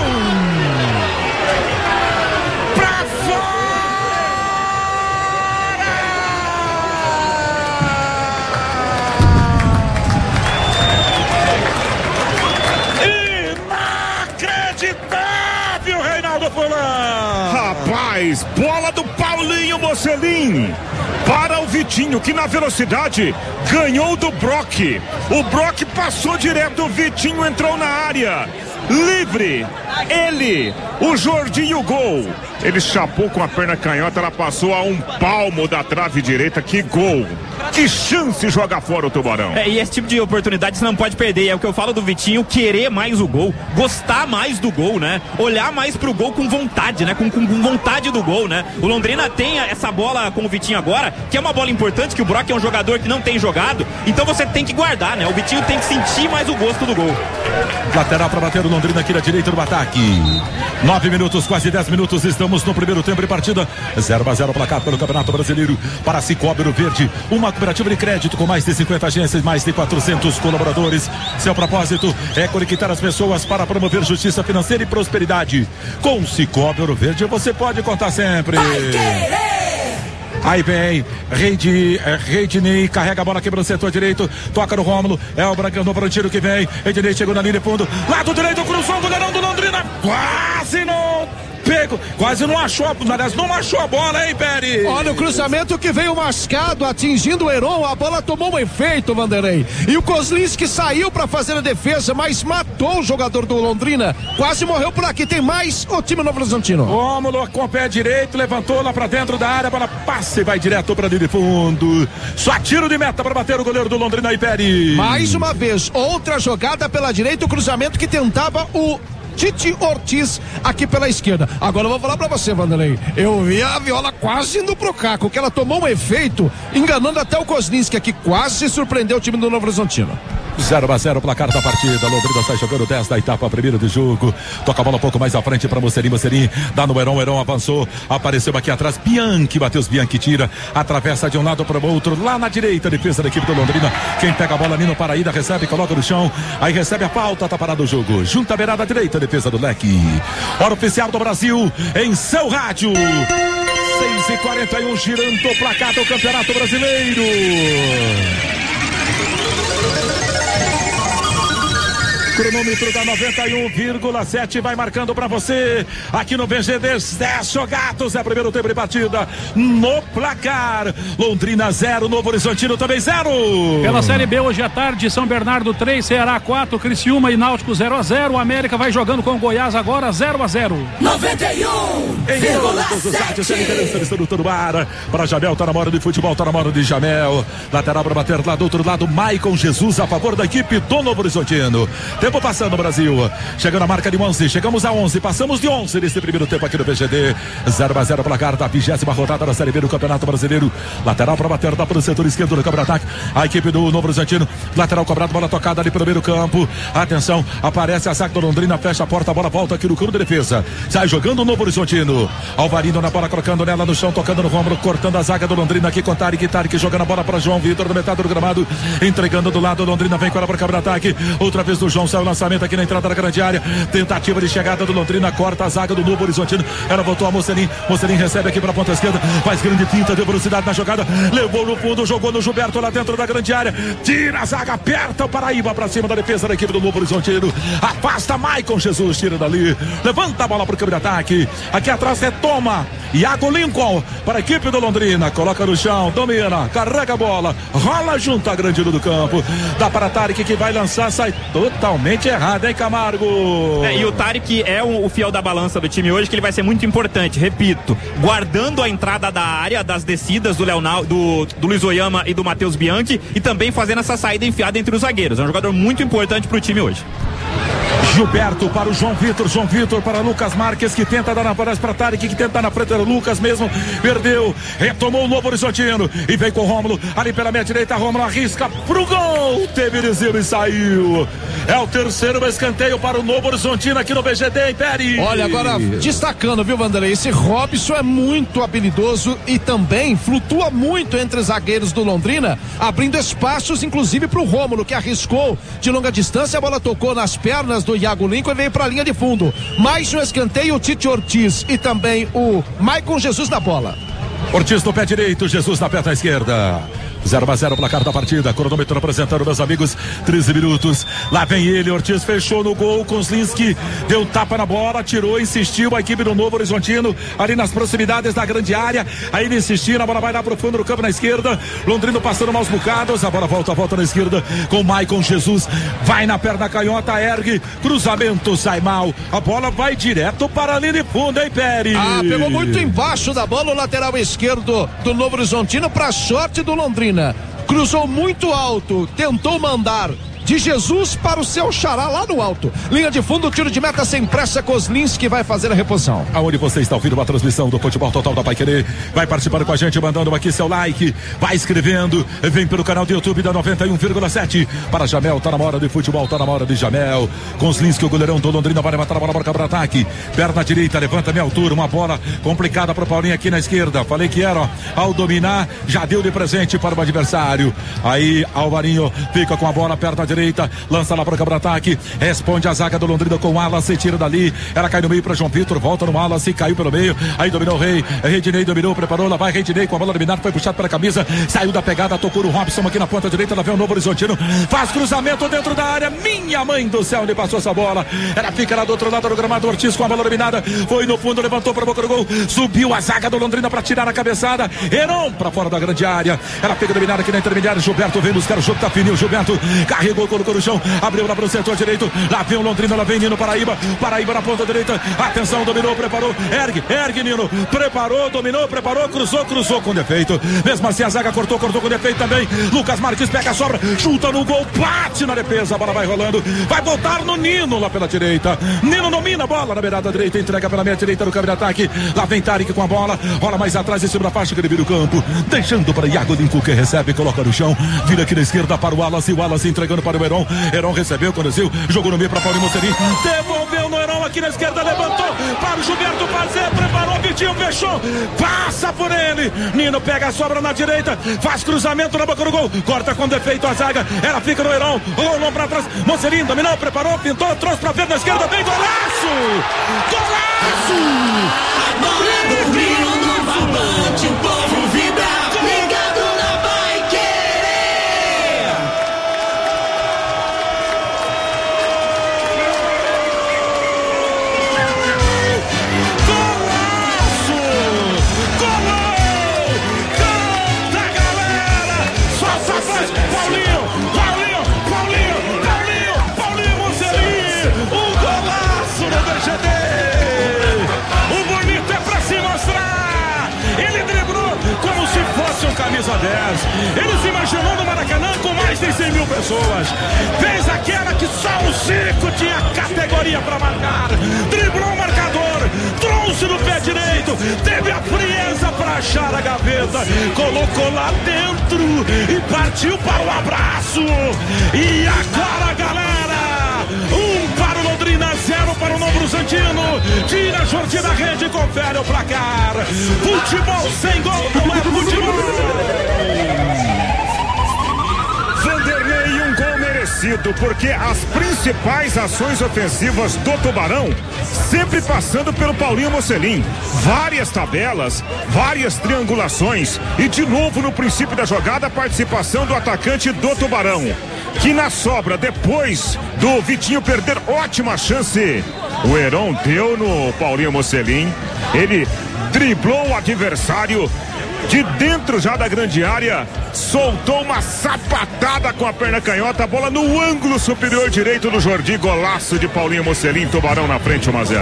Pra fora! Inacreditável, Reinaldo Furlan! Rapaz, bola do Paulinho Mocelin para o Vitinho, que na velocidade ganhou do Brock. O Brock passou direto, o Vitinho entrou na área. Livre, ele, o Jorginho, gol. Ele chapou com a perna canhota, ela passou a 1 palmo da trave direita. Que gol, que chance, joga fora o Tubarão. E esse tipo de oportunidade você não pode perder. É o que eu falo do Vitinho, querer mais o gol, gostar mais do gol, né? Olhar mais pro gol com vontade, né? Com vontade do gol, né? O Londrina tem essa bola com o Vitinho agora, que é uma bola importante, que o Brock é um jogador que não tem jogado, então você tem que guardar, né? O Vitinho tem que sentir mais o gosto do gol. Lateral para bater o Londrina aqui na direita do ataque. 9 minutos, quase 10 minutos, estamos no primeiro tempo de partida. 0-0 placar pelo Campeonato Brasileiro para Cicobi Ouro Verde, uma cooperativa de crédito com mais de 50 agências, mais de 400 colaboradores. Seu propósito é conectar as pessoas para promover justiça financeira e prosperidade. Com Cicobi Ouro Verde você pode contar sempre. Aí vem Reidney, carrega a bola aqui para o setor direito, toca no Rômulo, é o Novo Horizontino que vem. Reidney chegou na linha de fundo, lado direito, cruzou o goleirão do Londrina, quase não pego, quase não achou, aliás, não achou a bola, hein, Peri? Olha o cruzamento que veio mascado, atingindo o Heron, a bola tomou um efeito, Vanderlei. E o Kozlinski saiu para fazer a defesa, mas matou o jogador do Londrina, quase morreu por aqui. Tem mais o time Novo Horizontino. Rômulo com o pé direito, levantou lá para dentro da área, a bola passa e vai direto para linha de fundo. Só tiro de meta para bater o goleiro do Londrina, aí, Peri. Mais uma vez, outra jogada pela direita, o cruzamento que tentava o Tite Ortiz aqui pela esquerda. Agora eu vou falar pra você, Vanderlei, eu vi a Viola quase indo pro caco, que ela tomou um efeito, enganando até o Kozlinski, que quase surpreendeu o time do Novo Horizontino. 0-0 placar da partida. Londrina sai jogando 10 da etapa, primeiro do jogo. Toca a bola um pouco mais à frente para Mocerim, dá no Heron avançou, apareceu aqui atrás, Bianchi, Matheus Bianchi tira, atravessa de um lado para o outro, lá na direita, defesa da equipe do Londrina. Quem pega a bola, Nino Paraíba, recebe, coloca no chão, aí recebe a falta, tá parado o jogo. Junta a beirada direita, defesa do Leque. Hora oficial do Brasil em seu rádio. 6h41, girando o placar do Campeonato Brasileiro. Cronômetro da 91,7 vai marcando pra você aqui no VGD. 10 jogados, é primeiro tempo de partida no placar. Londrina 0, Novo Horizontino também 0. Pela Série B hoje à tarde, São Bernardo 3, Ceará 4, Criciúma e Náutico 0-0. O América vai jogando com o Goiás agora 0-0. 91,7 para Jamel, tá na hora de futebol, tá na hora de Jamel. Lateral para bater lá do outro lado, Maicon Jesus a favor da equipe do Novo Horizontino. Tempo passando, Brasil. Chegando a marca de 11. Chegamos a 11. Passamos de 11 nesse primeiro tempo aqui no VGD. 0-0 placar da 20ª rodada da Série B do Campeonato Brasileiro. Lateral para bater, dá para o setor esquerdo do campo de ataque. A equipe do Novo Horizontino. Lateral cobrado, bola tocada ali pelo meio campo. Atenção, aparece a zaga do Londrina. Fecha a porta, a bola volta aqui no campo de defesa. Sai jogando o Novo Horizontino. Alvarino na bola, colocando nela no chão, tocando no ombro, cortando a zaga do Londrina aqui com Tarek jogando a bola para João Vitor, na metade do gramado. Entregando do lado, Londrina vem com ela para o campo de ataque. Outra vez do João. O lançamento aqui na entrada da grande área, tentativa de chegada do Londrina, corta a zaga do Novo Horizontino, ela voltou a Mocerim recebe aqui para a ponta esquerda, faz grande finta, deu velocidade na jogada, levou no fundo, jogou no Gilberto lá dentro da grande área, tira a zaga, aperta o Paraíba para cima da defesa da equipe do Novo Horizontino, afasta Maicon Jesus, tira dali, levanta a bola para o campo de ataque, aqui atrás retoma Iago Lincoln para a equipe do Londrina, coloca no chão, domina, carrega a bola, rola junto à grande do campo, dá para Tarek que vai lançar, sai totalmente errado, hein, Camargo? E o Tarek é o fiel da balança do time hoje, que ele vai ser muito importante, repito, guardando a entrada da área, das descidas do Luiz Oyama e do Matheus Bianchi, e também fazendo essa saída enfiada entre os zagueiros. É um jogador muito importante pro time hoje. Gilberto para o João Vitor para Lucas Marques, que tenta dar na frente para Tarek, que tenta na frente, Lucas mesmo, perdeu, retomou o Novo Horizontino e vem com o Rômulo, ali pela meia direita, Rômulo arrisca pro gol, teve desvio e saiu. É o terceiro escanteio para o Novo Horizontino aqui no VGD, Imperi. Olha, agora destacando, viu, Vanderlei, esse Robson é muito habilidoso e também flutua muito entre os zagueiros do Londrina, abrindo espaços inclusive pro Rômulo, que arriscou de longa distância, a bola tocou nas pernas do Iago Lincoln e veio para a linha de fundo. Mais um escanteio, o Tite Ortiz e também o Maicon Jesus na bola. Ortiz no pé direito, Jesus na perna esquerda. 0-0 placar da partida, cronômetro apresentando, meus amigos, 13 minutos, lá vem ele, Ortiz fechou no gol, Kozlinski deu tapa na bola, tirou, insistiu, a equipe do Novo Horizontino, ali nas proximidades da grande área, aí ele insistiu, a bola vai lá pro fundo do campo na esquerda, Londrino passando maus bocados, a bola volta na esquerda, com Maicon Jesus, vai na perna canhota, ergue, cruzamento, sai mal, a bola vai direto para a linha de fundo, hein, Peri? Pegou muito embaixo da bola, o lateral esquerdo do Novo Horizontino, pra sorte do Londrina. Cruzou muito alto, tentou mandar de Jesus para o seu xará lá no alto. Linha de fundo, tiro de meta sem pressa, Kozlinski vai fazer a reposição. Aonde você está ouvindo uma transmissão do Futebol Total da Paiquerê, vai participando com a gente, mandando aqui seu like, vai escrevendo, vem pelo canal do YouTube da 91,7 para Jamel, tá na hora de futebol, tá na hora de Jamel. Kozlinski, o goleirão do Londrina, vai levantar a bola para ataque, perna direita, levanta a minha altura, uma bola complicada para o Paulinho aqui na esquerda, falei que era, ao dominar, já deu de presente para o adversário, aí Alvarinho fica com a bola, perna direita, lança lá para o campo de ataque, responde a zaga do Londrina com o Wallace, tira dali, ela cai no meio para João Vitor, volta no Wallace, caiu pelo meio, aí dominou o Redinei dominou, preparou, lá vai Redinei com a bola dominada, foi puxado pela camisa, saiu da pegada, tocou no Robson aqui na ponta direita, lá vem o Novo Horizontino, faz cruzamento dentro da área, minha mãe do céu, onde passou essa bola, ela fica lá do outro lado do gramado, Ortiz com a bola dominada, foi no fundo, levantou para a boca do gol, subiu a zaga do Londrina para tirar a cabeçada, Heron para fora da grande área, ela pega dominada aqui na intermediária, Gilberto vem buscar o jogo, tá fininho, Gilberto carregou, colocou no chão, abriu lá pro setor direito, lá vem o Londrina, lá vem Nino Paraíba na ponta direita, atenção, dominou, preparou, ergue Nino, preparou, dominou, preparou, cruzou com defeito, mesmo assim a zaga cortou com defeito também, Lucas Marques pega a sobra, chuta no gol, bate na defesa, a bola vai rolando, vai voltar no Nino lá pela direita, Nino domina a bola na beirada direita, entrega pela meia direita no campo de ataque, lá vem Tarek com a bola, rola mais atrás em cima da faixa que ele vira o campo, deixando para Iago Lincoln que recebe, coloca no chão, vira aqui na esquerda para o Wallace entregando para para o Heron. Heron recebeu, conduziu, jogou no meio para Paulinho Mocelin. Devolveu no Heron aqui na esquerda, levantou para o Gilberto fazer, preparou, Vitinho fechou, passa por ele. Nino pega a sobra na direita, faz cruzamento na boca do gol, corta com defeito a zaga. Ela fica no Heron, rolou para trás. Mocelin dominou, preparou, pintou, trouxe para frente na esquerda, vem golaço! Golaço! A bola do Rio no barbante, o povo vibra, ligado na Vai Querer. Golaço! Golou! Canta, galera! Só faz Paulinho Mocelin! Um golaço no VGD! O bonito é pra se mostrar! Ele driblou como se fosse um camisa 10. Ele se imaginou no Maracanã com mais de 100 mil pessoas. Fez aquela que só o Zico tinha categoria pra marcar. Driblou o marcador, trouxe no pé direito, teve a frieza pra achar a gaveta, colocou lá dentro e partiu para o abraço. E agora, galera, 1 para o Londrina, 0 para o Novo Horizontino. Tira a Jordi da rede e confere o placar. Futebol sem gol não é futebol. Vanderlei, um gol merecido, porque as principais ações ofensivas do Tubarão sempre passando pelo Paulinho Mocelin. Várias tabelas, várias triangulações e de novo no princípio da jogada a participação do atacante do Tubarão, que na sobra, depois do Vitinho perder ótima chance, o Heron deu no Paulinho Mocelin. Ele driblou o adversário de dentro já da grande área, soltou uma sapatada com a perna canhota, a bola no ângulo superior direito do Jordi. Golaço de Paulinho Mocelin, Tubarão na frente, 1-0.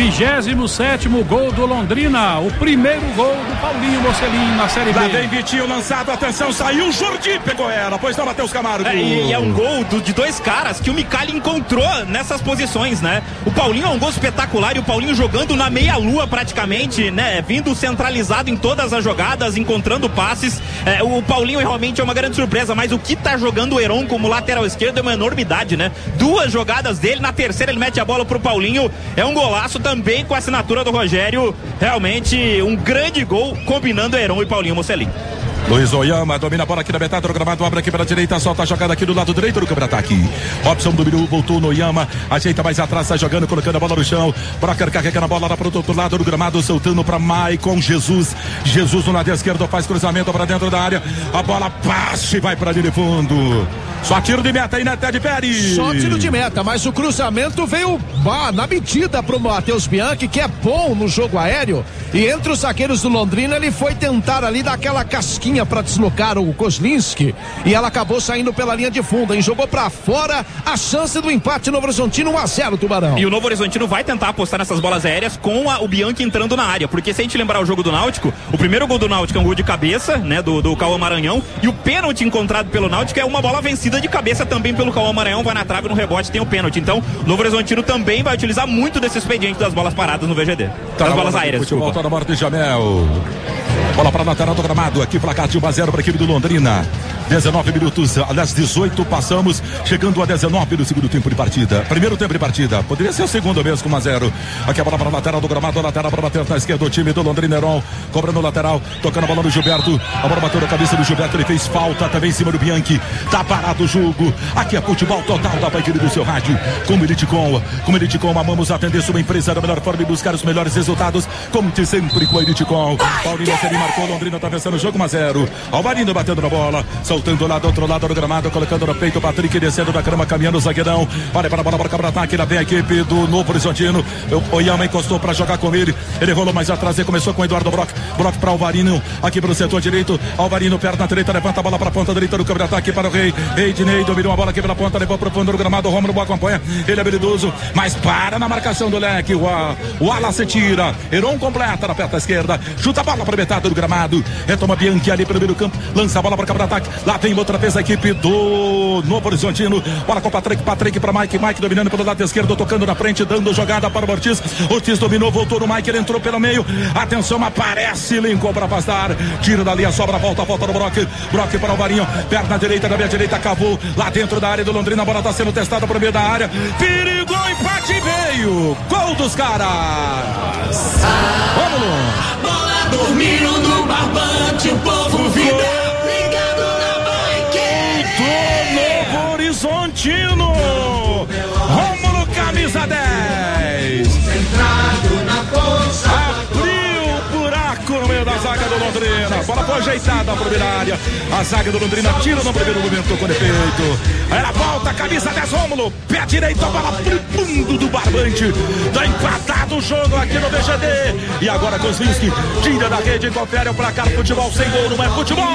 27º gol do Londrina, o primeiro gol do Paulinho Mocelin na Série B. Lá vem Vitinho lançado, atenção, saiu o Jordi, pegou ela, pois não, Matheus Camargo. E é um gol de dois caras que o Micali encontrou nessas posições, né? O Paulinho é um gol espetacular e o Paulinho jogando na meia-lua praticamente, né? Vindo centralizado em todas as jogadas, encontrando passes. O Paulinho realmente é uma grande surpresa, mas o que tá jogando o Heron como lateral esquerdo é uma enormidade, né? 2 jogadas dele, na terceira ele mete a bola pro Paulinho, é um golaço também com a assinatura do Rogério. Realmente um grande gol combinando Heron e Paulinho Mocelin. Luiz Oyama domina a bola aqui na metade do gramado, abre aqui pela direita, solta a jogada aqui do lado direito do contra-ataque. Opção do Biru, voltou no Oyama, ajeita mais atrás, sai jogando, colocando a bola no chão. Brocker carregando a bola lá para o outro lado do gramado, soltando para Maicon Jesus. Jesus no lado esquerdo faz cruzamento para dentro da área. A bola passa e vai para a linha de fundo. Só tiro de meta aí na Ted Pérez. Só tiro de meta, mas o cruzamento veio na medida pro Matheus Bianchi, que é bom no jogo aéreo. E entre os zagueiros do Londrina, ele foi tentar ali dar aquela casquinha para deslocar o Kozlinski. E ela acabou saindo pela linha de fundo, hein? Jogou para fora a chance do empate Novo Horizontino, 1-0 Tubarão. E o Novo Horizontino vai tentar apostar nessas bolas aéreas com o Bianchi entrando na área. Porque se a gente lembrar o jogo do Náutico, o primeiro gol do Náutico é um gol de cabeça, né? Do Cauã Maranhão. E o pênalti encontrado pelo Náutico é uma bola vencida de cabeça também pelo Cauã Maranhão, vai na trave, no rebote tem o pênalti. Então, o Novo Horizontino também vai utilizar muito desse expediente das bolas paradas no VGD. Das bolas aéreas. Volta na bola de Jamel. Bola para a lateral do gramado, aqui placar de 1-0 para a equipe do Londrina. 19 minutos, aliás 18 passamos, chegando a 19 do segundo tempo de partida. Primeiro tempo de partida, poderia ser o segundo mesmo com 1-0. Aqui a bola para a lateral do gramado, lateral para bater na esquerda, o time do Londrina Heron, cobrando o lateral, tocando a bola no Gilberto. A bola bateu na cabeça do Gilberto, ele fez falta também em cima do Bianchi. Tá parado o jogo. Aqui é futebol total da Pai Querido do seu rádio. Como Elitecom, amamos atender sua empresa da melhor forma e buscar os melhores resultados. Conte sempre com a Elitecom. Paulinho Mocelin marcou, Londrina tá vencendo o jogo 1-0. Alvarino batendo na bola, soltando lá do outro lado do gramado, colocando no peito o Patrick, descendo da grama, caminhando o zagueirão. Olha para a bola, para ataque, lá vem a equipe do Novo Horizontino. O Oyama encostou para jogar com ele. Ele rolou mais atrás e começou com o Eduardo Brock. Brock para Alvarino, aqui para o setor direito. Alvarino, perna direita, levanta a bola para a ponta direita do campo de ataque para o Rei. Ednei dominou a bola aqui pela ponta, levou para o fundo do gramado. O Rômulo acompanha, ele é habilidoso, mas para na marcação do leque. O ala se tira. Heron completa na perna esquerda, chuta a bola para metade do gramado. Retoma Bianchi ali pelo meio do campo. Lança a bola para o campo de ataque. Lá tem outra vez a equipe do Novo Horizontino. Bola com o Patrick para Mike. Mike dominando pelo lado esquerdo, tocando na frente, dando jogada para o Ortiz. Ortiz dominou, voltou no Mike, ele entrou pelo meio. Atenção, aparece Lincoln para afastar. Tira dali a sobra, volta no Brock. Brock para o Varinho. Perna direita, da minha direita, cavou. Lá dentro da área do Londrina, a bola está sendo testada para o meio da área. Perigo, empate veio. Gol dos caras. Vamos lá. Bola dormindo no barbante, o povo vibra. Ligado na bike. Do Novo Horizontino. Rômulo, camisa 10. Centrado na força. Abriu o buraco no meio da zaga do Londrina. Bola foi ajeitada para a área. A zaga do Londrina tira no primeiro momento com efeito. Ela volta, camisa 10, Rômulo. Pé direito, a bola pro fundo do barbante. Tá empatado o jogo aqui no VGD. E agora Kozlinski tira da rede e confere o placar. Futebol sem gol, não é futebol.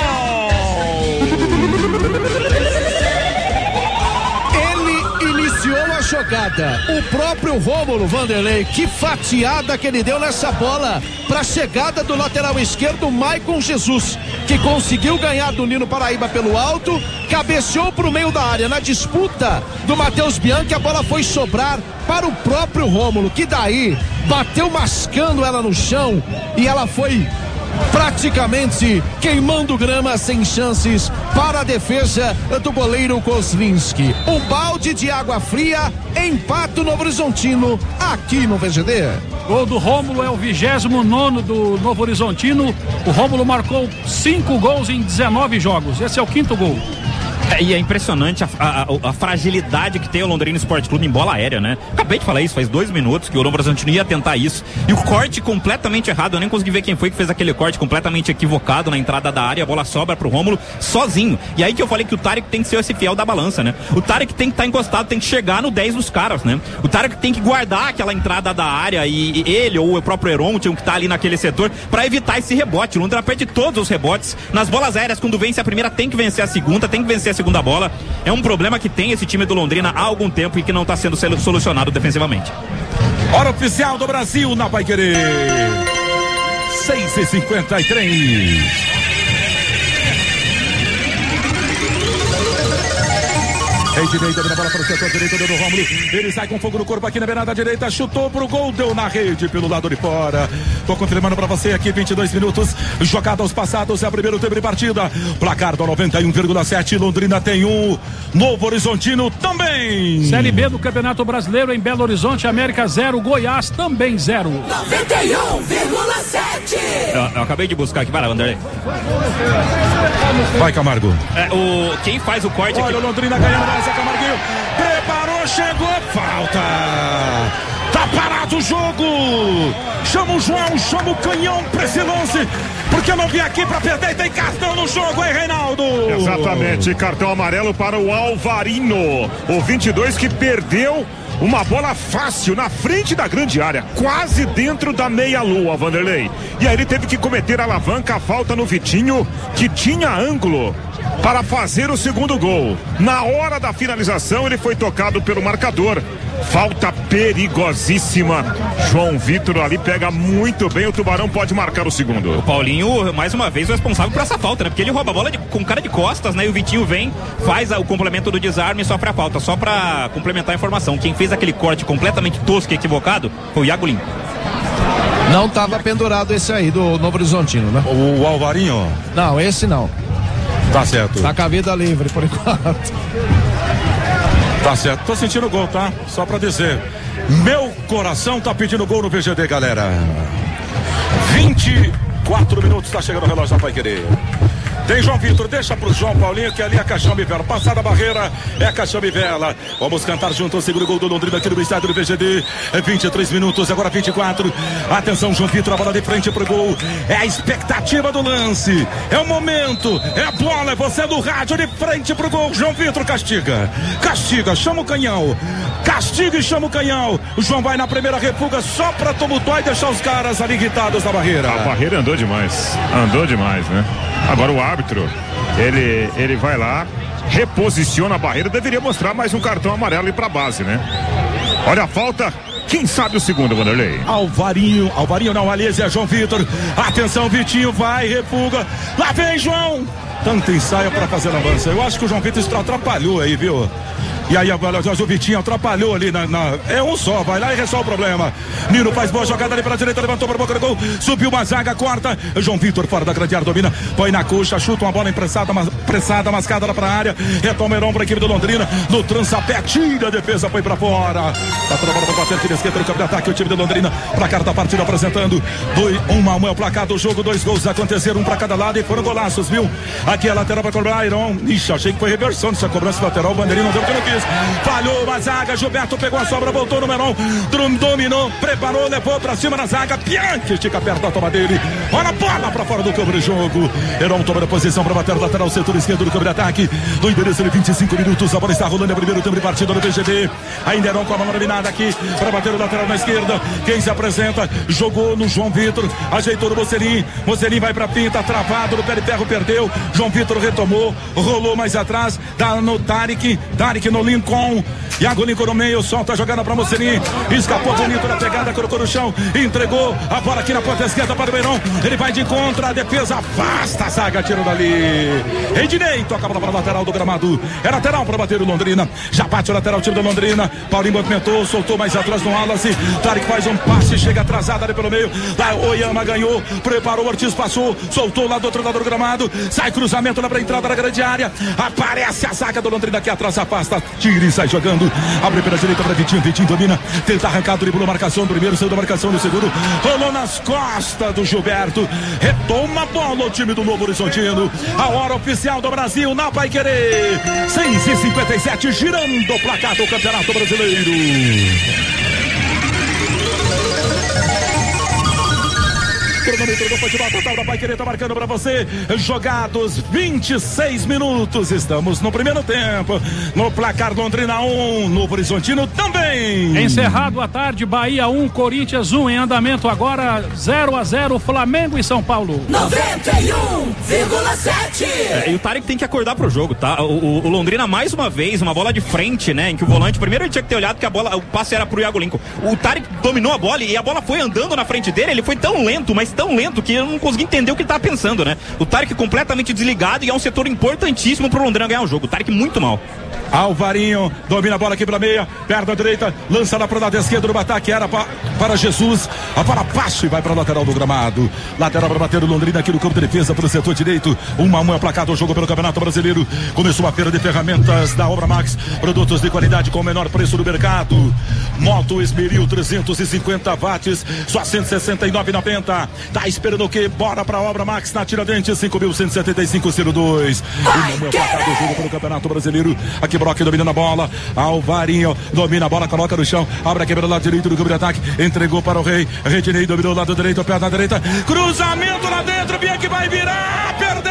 Iniciou a jogada, o próprio Rômulo Vanderlei, que fatiada que ele deu nessa bola para a chegada do lateral esquerdo Maicon Jesus, que conseguiu ganhar do Nino Paraíba pelo alto, cabeceou para o meio da área. Na disputa do Matheus Bianchi, a bola foi sobrar para o próprio Rômulo, que daí bateu mascando ela no chão e ela foi praticamente queimando grama, sem chances para a defesa do goleiro Kozlinski. Um balde de água fria, empate no Horizontino aqui no VGD. Gol do Rômulo é o 29º do Novo Horizontino. O Rômulo marcou 5 gols em 19 jogos. Esse é o 5º gol. E é impressionante a fragilidade que tem o Londrina Esporte Clube em bola aérea, né? Acabei de falar isso, faz 2 minutos que o Novo Horizontino ia tentar isso. E o corte completamente errado, eu nem consegui ver quem foi que fez aquele corte completamente equivocado na entrada da área. A bola sobra pro Rômulo sozinho. E aí que eu falei que o Tarek tem que ser esse fiel da balança, né? O Tarek tem que estar encostado, tem que chegar no 10 dos caras, né? O Tarek tem que guardar aquela entrada da área e ele ou o próprio Heron tinham que estar ali naquele setor pra evitar esse rebote. O Londrina perde todos os rebotes. Nas bolas aéreas, quando vence a primeira, tem que vencer a segunda, tem que vencer a segunda bola. É um problema que tem esse time do Londrina há algum tempo e que não está sendo solucionado defensivamente. Hora oficial do Brasil na Paiquerê. 6h53. Em direita, a bola para o setor direito do Rômulo. Ele sai com fogo no corpo aqui na beirada direita. Chutou pro gol, deu na rede pelo lado de fora. Tô confirmando para você aqui, 22 minutos. Jogada aos passados, é o primeiro tempo de partida. Placar do 91,7. Londrina tem 1. Novo Horizontino também. Série B do Campeonato Brasileiro em Belo Horizonte. América 0, Goiás também 0. 91,7. Eu acabei de buscar aqui, para André. Vai, Camargo. Quem faz o corte aqui? Olha o Londrina ganhando essa, Camarguinho. Preparou, chegou, falta. Tá parado o jogo. Chama o João, chama o Canhão pra esse lance. Porque eu não vim aqui pra perder e tem cartão no jogo, hein, Reinaldo? Exatamente, cartão amarelo para o Alvarino. O 22 que perdeu uma bola fácil na frente da grande área, quase dentro da meia-lua, Vanderlei. E aí ele teve que cometer a alavanca, a falta no Vitinho, que tinha ângulo para fazer o segundo gol. Na hora da finalização, ele foi tocado pelo marcador. Falta perigosíssima. João Vitor ali pega muito bem. O Tubarão pode marcar o segundo. O Paulinho, mais uma vez, o responsável por essa falta, né? Porque ele rouba a bola com cara de costas, né? E o Vitinho vem, faz o complemento do desarme e sofre a falta. Só pra complementar a informação, quem fez aquele corte completamente tosco e equivocado foi o Iago Lim. Não estava pendurado esse aí do Novo Horizontino, né? O Alvarinho? Não, esse não. Tá certo. Tá com a vida livre por enquanto. Tá certo, tô sentindo gol, tá? Só pra dizer, meu coração tá pedindo gol no VGD, galera. 24 minutos, tá chegando o relógio da Paiquerê. Tem João Vitor, deixa pro João Paulinho, que ali é a Caixão Vela. Passada a barreira, é a Caixão Vela. Vamos cantar junto o segundo gol do Londrina aqui no estádio do VGD. É 23 minutos, agora 24. Atenção, João Vitor, a bola de frente pro gol. É a expectativa do lance. É o momento, é a bola, é você do rádio de frente pro gol. João Vitor castiga. Castiga, chama o Canhão. Castiga e chama o Canhão. O João vai na primeira refuga só pra tumultuar e deixar os caras ali irritados na barreira. A barreira andou demais, né? Agora o árbitro, ele vai lá, reposiciona a barreira, deveria mostrar mais um cartão amarelo e pra base, né? Olha a falta Quem sabe o segundo, Vanderlei? Alvarinho não, Aliás, é João Vitor. Atenção, Vitinho, vai, refuga. Lá vem, João. Tanto ensaio para fazer a lambança. Eu acho que o João Vitor atrapalhou aí, viu? E aí o Vitinho atrapalhou ali é um só, vai lá e resolve o problema. Nino faz boa jogada ali pra direita, levantou pra boca do gol, subiu uma zaga, corta. João Vitor fora da grande área, domina, põe na coxa, chuta uma bola pressada, mascada lá pra área. Retoma Heron pra equipe do Londrina, no trança-pé, tira a defesa, põe pra fora. Tá toda a bola pra bater, tira a esquerda no campo de ataque, o time do Londrina, placar da partida apresentando 1-1 é o placar do jogo, 2 gols aconteceram, um pra cada lado e foram golaços, viu? Aqui a lateral pra cobrar, Heron. Ixi, achei que foi reversão dessa cobrança lateral, o bandeirinho não deu porque não quis. Falhou a zaga, Gilberto pegou a sobra, voltou no Meron, dominou, preparou, levou pra cima na zaga, Bianchi estica perto da toma dele, olha a bola pra fora do campo de jogo. Heron toma a posição pra bater o lateral, setor esquerdo do campo de ataque, no endereço de 25 minutos, a bola está rolando, é o primeiro tempo de partida do VGD, ainda Heron com a mão dominada aqui, pra bater o lateral na esquerda, quem se apresenta, jogou no João Vitor, ajeitou no Mocelin vai pra pinta, travado no pé de ferro, perdeu, João Vitor retomou, rolou mais atrás, dá no Tarek no Lincoln, Iago Lincoln no meio, solta a jogada pra Mocelin, escapou bonito na pegada, colocou no chão, entregou a bola aqui na ponta esquerda para o Beirão, ele vai de contra, a defesa afasta a zaga, tiro dali, Ednei toca a bola para o lateral do gramado, é lateral para bater o Londrina, já bate o lateral, time do Londrina, Paulinho movimentou, soltou mais atrás no Wallace, Tarek faz um passe, chega atrasado ali pelo meio, lá Oyama ganhou, preparou, Ortiz passou, soltou lá do outro lado do gramado, sai cruzamento lá pra entrada da grande área, aparece a zaga do Londrina aqui atrás, afasta, tira e sai jogando, abre pela direita para Vitinho domina, tenta arrancado, driblou a marcação do primeiro, saiu da marcação do segundo, rolou nas costas do Gilberto, retoma a bola o time do Novo Horizontino, a hora oficial do Brasil na Paiquerê, 6h57, girando o placar do Campeonato Brasileiro. Cronômetro do futebol total da Paiquerê tá marcando pra você. Jogados 26 minutos. Estamos no primeiro tempo. No placar Londrina 1, Novo Horizontino também. Encerrado a tarde, Bahia 1, Corinthians 1. Em andamento agora 0-0, Flamengo e São Paulo. 91,7. E o Tarek tem que acordar pro jogo, tá? O Londrina mais uma vez, uma bola de frente, né? Em que o volante, primeiro ele tinha que ter olhado que o passe era pro Iago Lincoln. O Tarek dominou a bola e a bola foi andando na frente dele. Ele foi tão lento, mas tão lento que eu não consegui entender o que ele tava pensando, né? O Tarek completamente desligado e é um setor importantíssimo pro Londrina ganhar o jogo. O Tarek muito mal. Alvarinho domina a bola aqui pela meia, perto da direita, lança lá pro lado esquerdo no ataque, era para Jesus, a bola passa e vai para a lateral do gramado, lateral para bater o Londrina aqui no campo de defesa para o setor direito, 1-1 é placado o jogo pelo Campeonato Brasileiro. Começou a feira de ferramentas da Obra Max, produtos de qualidade com o menor preço do mercado. Moto Esmeril 350 watts, só 169,90. Tá esperando o quê? Bora pra Obra Max na Tiradentes, 5.175,02. 1-1 é placado o jogo pelo Campeonato Brasileiro. Aqui Brock dominando a bola, Alvarinho domina a bola, coloca no chão, abre aqui pelo lado direito do campo de ataque, entregou para o Rei, Redinei dominou o lado direito, pé na direita, cruzamento lá dentro, Bianchi vai virar, perdeu!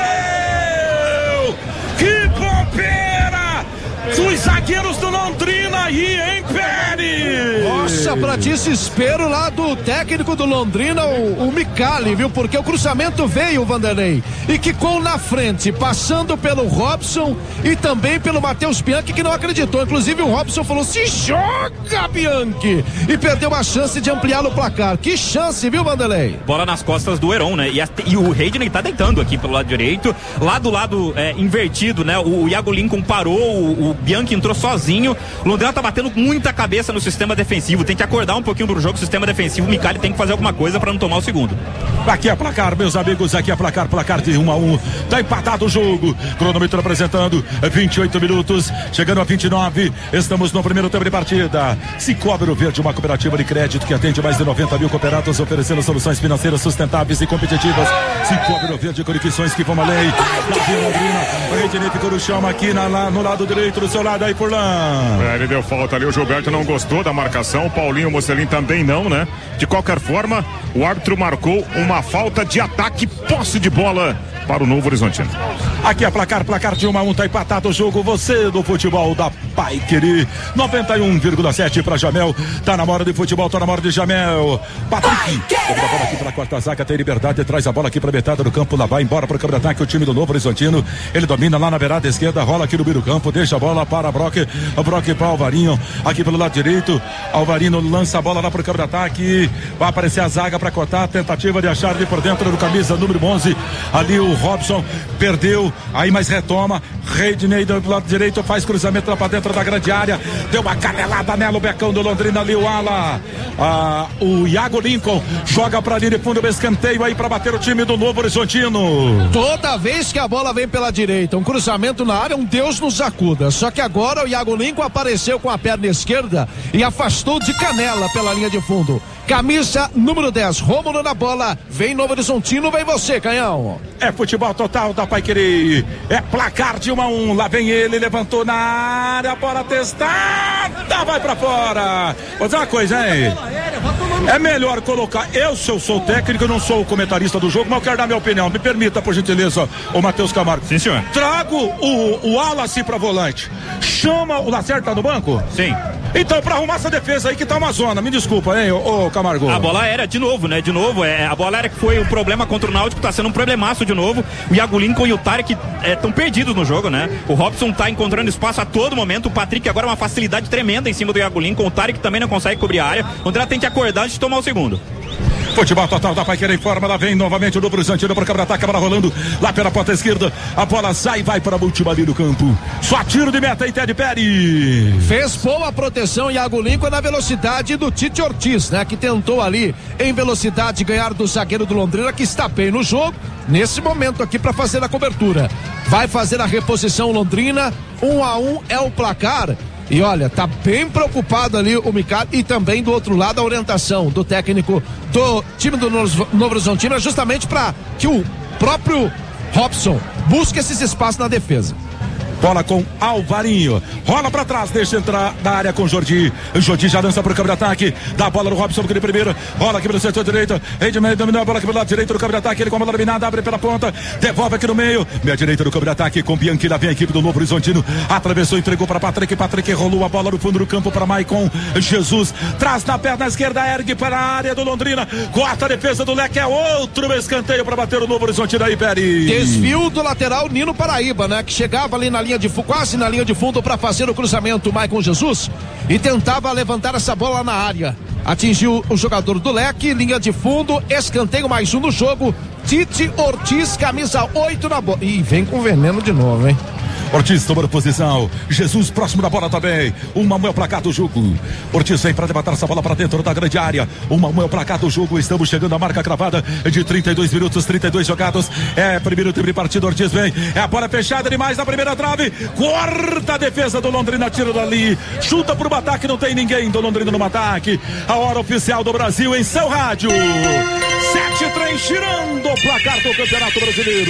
Que bobeira! Os zagueiros do Londrina aí, hein, Pérez? Nossa, pra desespero lá do técnico do Londrina, o Micali, viu? Porque o cruzamento veio, Vanderlei, e quicou na frente, passando pelo Robson e também pelo Matheus Bianchi, que não acreditou. Inclusive o Robson falou, se joga, Bianchi! E perdeu a chance de ampliar o placar. Que chance, viu, Vanderlei? Bola nas costas do Heron, né? E o Redney tá deitando aqui pelo lado direito, lá do lado invertido, né? O Iago Lincoln parou, o Bianchi entrou sozinho. O Londrina tá batendo muita cabeça no sistema defensivo, tem que acordar um pouquinho pro jogo, sistema defensivo. O Micali tem que fazer alguma coisa pra não tomar o segundo. Aqui é placar, meus amigos, aqui é placar de 1-1, tá empatado o jogo, cronômetro apresentando 28 minutos, chegando a 29, estamos no primeiro tempo de partida. Cicobi Ouro Verde, uma cooperativa de crédito que atende mais de 90 mil cooperados, oferecendo soluções financeiras sustentáveis e competitivas. Cicobi Ouro Verde, conexões que vão além. A Redinei ficou no chão aqui no lado direito, do seu lado aí, Furlan. Ele deu falta ali, o Gilberto não gostou da marcação, o Paulinho Mocelin também não, né? De qualquer forma, o árbitro marcou uma falta de ataque, posse de bola para o Novo Horizontino. Aqui é placar de 1-1, tá empatado o jogo. Você do futebol da Paiqueri 91,7 para Jamel. Tá na hora de futebol, tá na hora de Jamel. Patrick, toca a bola aqui pra quarta zaga, tem liberdade, traz a bola aqui pra metade do campo, lá vai embora pro campo de ataque o time do Novo Horizontino. Ele domina lá na beirada esquerda, rola aqui no meio do campo, deixa a bola para Brock, o Brock para Alvarinho, aqui pelo lado direito. Alvarinho lança a bola lá pro campo de ataque, vai aparecer a zaga pra cortar, tentativa de achar ali por dentro do camisa número 11, ali o Robson, perdeu, aí mais retoma, Redney do lado direito faz cruzamento lá pra dentro da grande área, deu uma canelada nela, o becão do Londrina ali, o ala, o Iago Lincoln joga pra linha de fundo, o escanteio aí pra bater o time do Novo Horizontino. Toda vez que a bola vem pela direita, um cruzamento na área, um Deus nos acuda. Só que agora o Iago Lincoln apareceu com a perna esquerda e afastou de canela pela linha de fundo. Camisa número 10, Rômulo na bola, vem Novo Horizontino, vem você, Canhão. É futebol total da Paiqueri, é placar de 1-1, lá vem ele, levantou na área, bola testada, vai pra fora. Vou dizer uma coisa, hein? É melhor colocar, se eu sou técnico, eu não sou o comentarista do jogo, mas eu quero dar minha opinião, me permita, por gentileza, o Matheus Camargo. Sim, senhor. Trago o Wallace pra volante, chama o Lacerda no banco? Sim. Então, pra arrumar essa defesa aí que tá uma zona, me desculpa, hein, ô Camargo. A bola aérea, de novo, né? De novo, a bola aérea que foi um problema contra o Náutico, tá sendo um problemaço de novo. O Iago Lincoln e o Tarek estão perdidos no jogo, né? O Robson tá encontrando espaço a todo momento. O Patrick agora é uma facilidade tremenda em cima do Iago Lincoln. O Tarek também não consegue cobrir a área. O André tem que acordar antes de tomar o segundo. Futebol total da Paiqueri em forma, lá vem novamente o Novo Horizontino para o câmera ataque, a bola rolando lá pela ponta esquerda, a bola sai e vai para a última ali do campo, só tiro de meta aí, Ted Pérez. Fez boa proteção Iago Lincoln na velocidade do Tite Ortiz, né? Que tentou ali em velocidade ganhar do zagueiro do Londrina, que está bem no jogo, nesse momento aqui para fazer a cobertura. Vai fazer a reposição Londrina, 1-1 é o placar. E olha, tá bem preocupado ali o Micali, e também do outro lado a orientação do técnico do time do Novo Horizontino é justamente para que o próprio Robson busque esses espaços na defesa. Bola com Alvarinho, rola pra trás, deixa entrar na área com Jordi. Jordi já lança pro campo de ataque, dá a bola no Robson, de primeiro, rola aqui pelo setor direito, Edmund dominou a bola aqui pelo lado direito do campo de ataque, ele com a bola dominada, abre pela ponta, devolve aqui no meio, meia direita do campo de ataque, com Bianchi, lá vem a equipe do Novo Horizontino, atravessou, entregou para Patrick rolou a bola no fundo do campo para Maicon Jesus, traz na perna esquerda, ergue para a área do Londrina, corta a defesa do Leque, é outro escanteio para bater o Novo Horizontino aí, Pérez. Desvio do lateral Nino Paraíba, né? Que chegava ali na quase na linha de fundo para fazer o cruzamento, Maicon Jesus, e tentava levantar essa bola na área. Atingiu o jogador do Leque, linha de fundo, escanteio mais um no jogo. Tite Ortiz, camisa 8 na bola. E vem com veneno de novo, hein? Ortiz tomando posição, Jesus próximo da bola também, 1-1 é o placar do jogo. Ortiz vem para levantar essa bola para dentro da grande área, 1-1 é o placar do jogo. Estamos chegando à marca cravada de 32 minutos, 32 jogados, é primeiro tempo de partida. Ortiz vem, é a bola fechada demais na primeira trave, corta a defesa do Londrina, tira dali, chuta pro ataque, não tem ninguém do Londrina no ataque. A hora oficial do Brasil em seu rádio, 7-3, tirando o placar do Campeonato Brasileiro.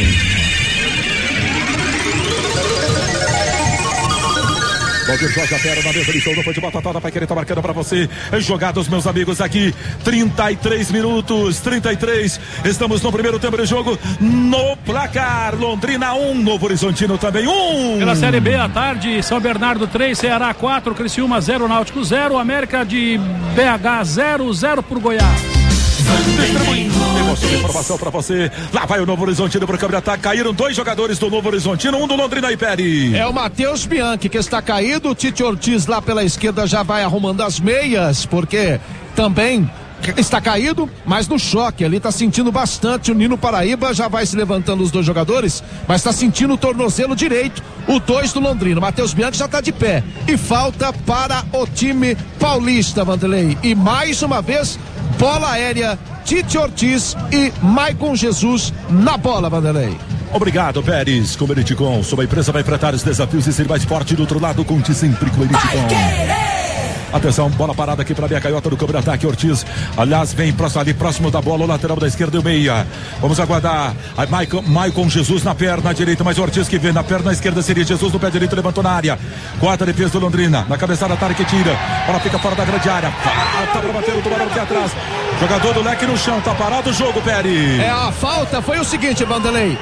Valdir Jorge Apera na mesa de show do futebol total da Paiqueri, tá marcando pra você. Jogados, meus amigos, aqui 33 minutos, 33. Estamos no primeiro tempo de jogo. No placar, Londrina 1, Novo Horizontino também 1. Pela Série B à tarde, São Bernardo 3, Ceará 4, Criciúma 0, Náutico 0, América de BH 0-0 por Goiás. Temos informação pra você. Lá vai o Novo Horizontino pro campo de ataque. Caíram 2 jogadores do Novo Horizontino, um do Londrina e Pérez. É o Matheus Bianchi que está caído. O Tite Ortiz lá pela esquerda já vai arrumando as meias, porque também está caído, mas no choque ali tá sentindo bastante. O Nino Paraíba já vai se levantando, os 2 jogadores, mas está sentindo o tornozelo direito, o 2 do Londrina. Matheus Bianchi já está de pé e falta para o time paulista, Vanderlei. E mais uma vez, bola aérea, Tite Ortiz e Maicon Jesus na bola, Vanderlei. Obrigado, Pérez. Com Eliticom, sua empresa vai enfrentar os desafios e ser mais forte do outro lado. Conte sempre com Eliticom. Atenção, bola parada aqui para a canhota do campo de ataque. Ortiz, aliás, vem ali próximo da bola, o lateral da esquerda e o meia. Vamos aguardar. Maicon Jesus na perna direita, mas Ortiz que vem na perna esquerda seria Jesus no pé direito, levantou na área. Quarta defesa do Londrina. Na cabeçada, Tarek tira. Bola fica fora da grande área. Falta para bater o Tubarão aqui atrás. Jogador do Leque no chão, tá parado o jogo, Pérez. A falta foi o seguinte, Vanderlei.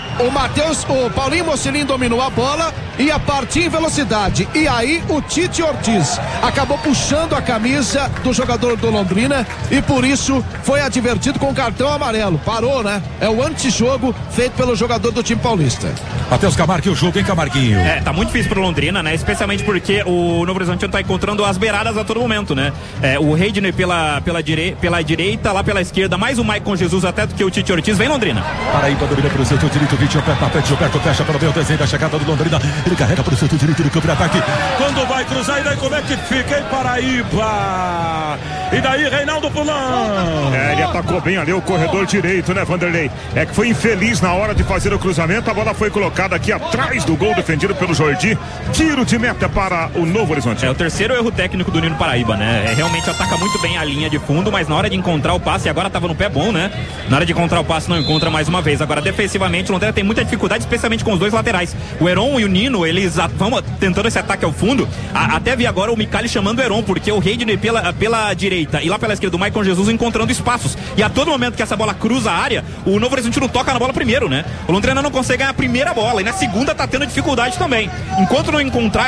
O Paulinho Mocelin dominou a bola e a partir em velocidade. E aí o Tite Ortiz acabou puxando a camisa do jogador do Londrina e por isso foi advertido com cartão amarelo. Parou, né? É o antijogo feito pelo jogador do time paulista. Matheus Camargo e o jogo, hein, Camarguinho? Tá muito difícil pro Londrina, né? Especialmente porque o Novo Horizontino tá encontrando as beiradas a todo momento, né? O Reidner pela direita, lá pela esquerda, mais o Maicon Jesus até do que o Tite Ortiz. Vem Londrina. Paraíba domina pro setor direito, Vitinho aperta na frente, Gilberto fecha para ver o desenho da chegada do Londrina. Ele carrega pro setor direito do campo de ataque. Quando vai cruzar, e daí como é que fica, hein, Paraíba? E daí, Reinaldo Pulão. Ele atacou bem ali o corredor direito, né, Vanderlei? É que foi infeliz na hora de fazer o cruzamento. A bola foi colocada aqui atrás do gol defendido pelo Jordi. Tiro de meta para o Novo Horizonte. O terceiro erro técnico do Nino Paraíba, né? Realmente ataca muito bem a linha de fundo, mas na hora de encontrar o passe, agora tava no pé bom, né? Na hora de encontrar o passe não encontra mais uma vez. Agora defensivamente o Londrina tem muita dificuldade, especialmente com os dois laterais. O Heron e o Nino, eles vão tentando esse ataque ao fundo. Até vi agora o Micali chamando o Heron, porque o Reidner pela direita e lá pela esquerda o Maicon Jesus encontrando espaços. E a todo momento que essa bola cruza a área, o Novo Horizontino toca na bola primeiro, né? O Londrina não consegue ganhar a primeira bola e na segunda tá tendo dificuldade também. Enquanto não encontrar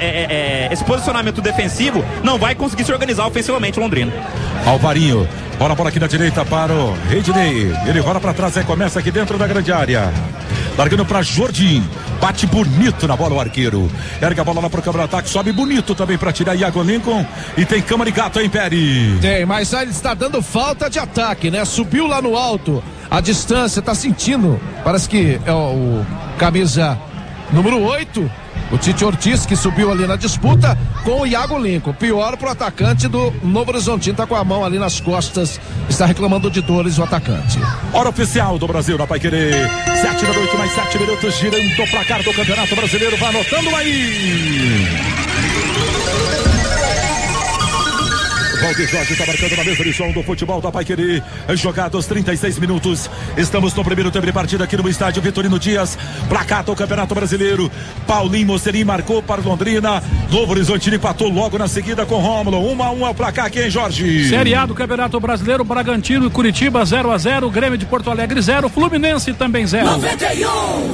esse posicionamento defensivo, não vai conseguir se organizar ofensivamente o Londrina. Alvarinho, bola aqui na direita para o Reidney. Ele rola para trás e começa aqui dentro da grande área. Largando para Jordim. Bate bonito na bola o arqueiro. Erga a bola lá pro campo de ataque. Sobe bonito também para tirar Iago Lincoln. E tem cama de gato, hein, Peri? Tem, mas ele está dando falta de ataque, né? Subiu lá no alto. A distância, tá sentindo. Parece que é o camisa número 8. O Tite Ortiz que subiu ali na disputa com o Iago Lincoln. Pior pro atacante do Novo Horizontino, tá com a mão ali nas costas, está reclamando de dores o atacante. Hora oficial do Brasil na Paiquerê. 7:08 mais 7 minutos, girando o placar do Campeonato Brasileiro. Vai anotando aí. Valdir Jorge está marcando na mesa de som do futebol da Paiquerê. Jogados 36 minutos. Estamos no primeiro tempo de partida aqui no estádio Vitorino Dias. Placar do Campeonato Brasileiro. Paulinho Mocelin marcou para Londrina. Novo Horizontino empatou logo na seguida com Rômulo. 1-1 é o placar aqui, hein, Jorge? Série A do Campeonato Brasileiro. Bragantino e Curitiba 0-0. Grêmio de Porto Alegre 0. Fluminense também 0. 91,7.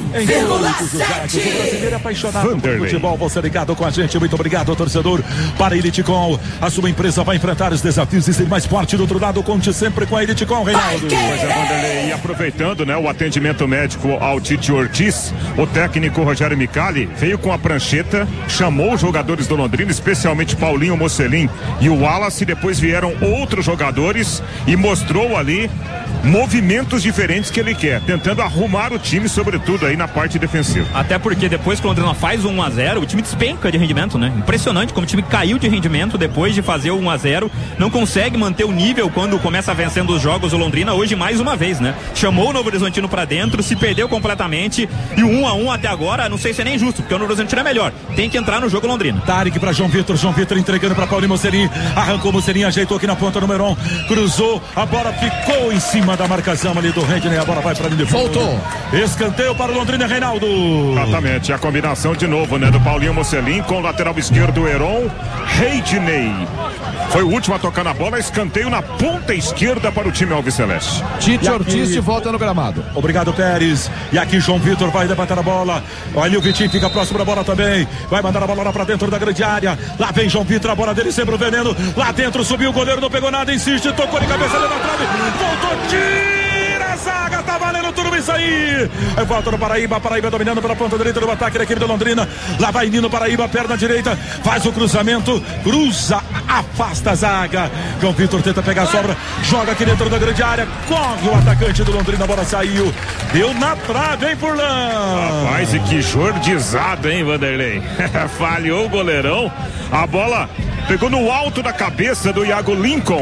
O brasileiro é apaixonado por futebol. Você ligado com a gente. Muito obrigado, torcedor. Para a Eliticom, a sua empresa vai enfrentar os desafios e ser mais forte. Do outro lado, conte sempre com a Eliticom, Reinaldo. Pois é, Vanderlei, e aproveitando, né, o atendimento médico ao Tite Ortiz, o técnico Rogério Micali veio com a prancheta, chamou os jogadores do Londrina, especialmente Paulinho Mocelin e o Wallace, depois vieram outros jogadores e mostrou ali movimentos diferentes que ele quer, tentando arrumar o time, sobretudo aí na parte defensiva. Até porque depois que o Londrina faz 1-0, o time despenca de rendimento, né? Impressionante como o time caiu de rendimento depois de fazer o 1-0, não consegue manter o nível quando começa vencendo os jogos. O Londrina hoje mais uma vez, né? Chamou o Novo Horizontino pra dentro, se perdeu completamente e o 1-1 até agora, não sei se é nem justo, porque o Novo Horizontino é melhor, tem que entrar no jogo Londrina. Tarek pra João Vitor entregando pra Paulinho Mocelin, arrancou o Mocelin, ajeitou aqui na ponta número 1, cruzou, a bola ficou em cima da marcação ali do Reidney, a bola vai pra linha de fundo. Voltou. Escanteio para o Londrina, Reinaldo. Exatamente, a combinação de novo, né, do Paulinho Mocelin com o lateral esquerdo Heron. Reidney foi o último a tocar na bola, escanteio na ponta esquerda para o time alviceleste. Tite Ortiz de volta no gramado. Obrigado, Pérez. E aqui João Vitor vai levantar a bola. Olha o Vitinho, fica próximo da bola também. Vai mandar a bola lá pra dentro da grande área. Lá vem João Vitor, a bola dele sempre o veneno. Lá dentro subiu o goleiro, não pegou nada, insiste, tocou de cabeça dentro da trave. Voltou, tira a zaga, tá valendo tudo isso aí. Aí volta no Paraíba dominando pela ponta direita do ataque da equipe da Londrina. Lá vai Nino Paraíba, perna direita, faz o cruzamento, cruza, afasta a zaga. João Vitor tenta pegar a sobra, joga aqui dentro da grande área, corre o atacante do Londrina, a bola saiu, deu na trave, hein, Furlan? Rapaz, e que jordizado, hein, Vanderlei? Falhou o goleirão, a bola pegou no alto da cabeça do Iago Lincoln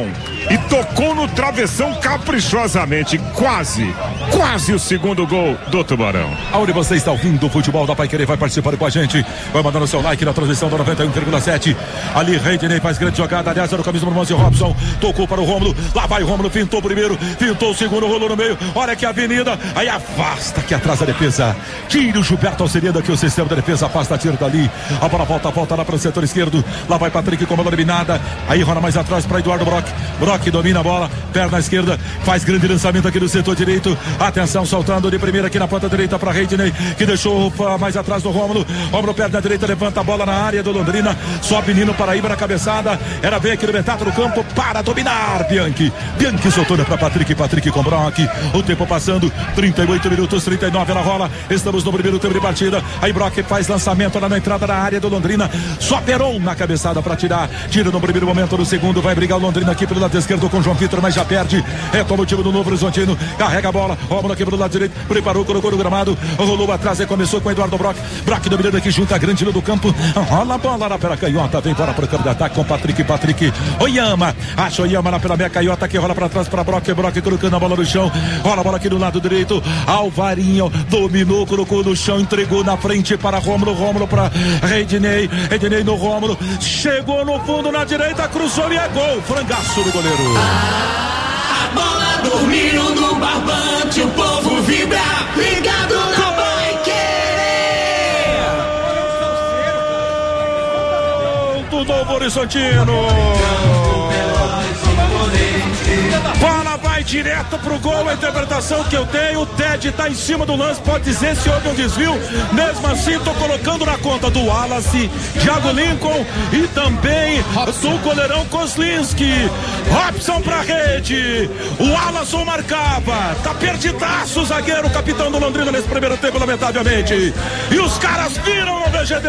e tocou no travessão caprichosamente. Quase o segundo gol do Tubarão. Aonde você está ouvindo o futebol da Paiquerê, vai participando com a gente, vai mandando seu like na transmissão do 91,7. Ali Reidney faz grande jogada, aliás, era o camisa número 11, Robson, tocou para o Rômulo, lá vai o Rômulo, fintou o primeiro, fintou o segundo, rolou no meio, olha que avenida, aí afasta aqui atrás da defesa, tira o Gilberto auxiliando aqui o sistema da defesa, afasta, tira dali, a bola volta lá para o setor esquerdo, lá vai Patrick com a bola eliminada, aí rola mais atrás para Eduardo Brock domina a bola, perna esquerda, faz grande lançamento aqui no setor direito, atenção, soltando de primeira aqui na ponta direita para Reidney, que deixou mais atrás do Rômulo perna direita, levanta a bola na área do Londrina, sobe Nino Paraíba na cabeçada, era bem aqui no metade do campo para dominar Bianchi soltou para Patrick com Brock, o tempo passando, 38 minutos, 39 ela rola, estamos no primeiro tempo de partida, aí Brock faz lançamento lá na entrada da área do Londrina, só Peron na cabeçada para tira no primeiro momento, no segundo vai brigar o Londrina aqui pelo lado esquerdo com João Vitor, mas já perde, retoma o time do Novo Horizontino, carrega a bola, Rômulo aqui pelo lado direito, preparou, colocou no gramado, rolou atrás e começou com Eduardo Brock dominando aqui junto à grande linha do campo, rola a bola lá pela canhota, vem embora para o campo de ataque com Patrick, Oyama, acha Oyama lá pela meia canhota, que rola para trás para Brock colocando a bola no chão, rola a bola aqui do lado direito, Alvarinho dominou, colocou no chão, entregou na frente para Rômulo para Reidney no Rômulo, chegou no fundo na direita, cruzou e é gol, frangaço do goleiro. A bola dormiu no barbante, o povo vibra, ligado na Paiquerê. Do Novo Horizontino. Bola vai direto pro gol, a interpretação que eu tenho, o Ted tá em cima do lance, pode dizer se houve um desvio, mesmo assim tô colocando na conta do Wallace, Thiago Lincoln e também do goleirão Kozlinski. Robson pra rede, o Wallace marcava, tá perdidaço o zagueiro, capitão do Londrina nesse primeiro tempo, lamentavelmente, e os caras viram no VGD.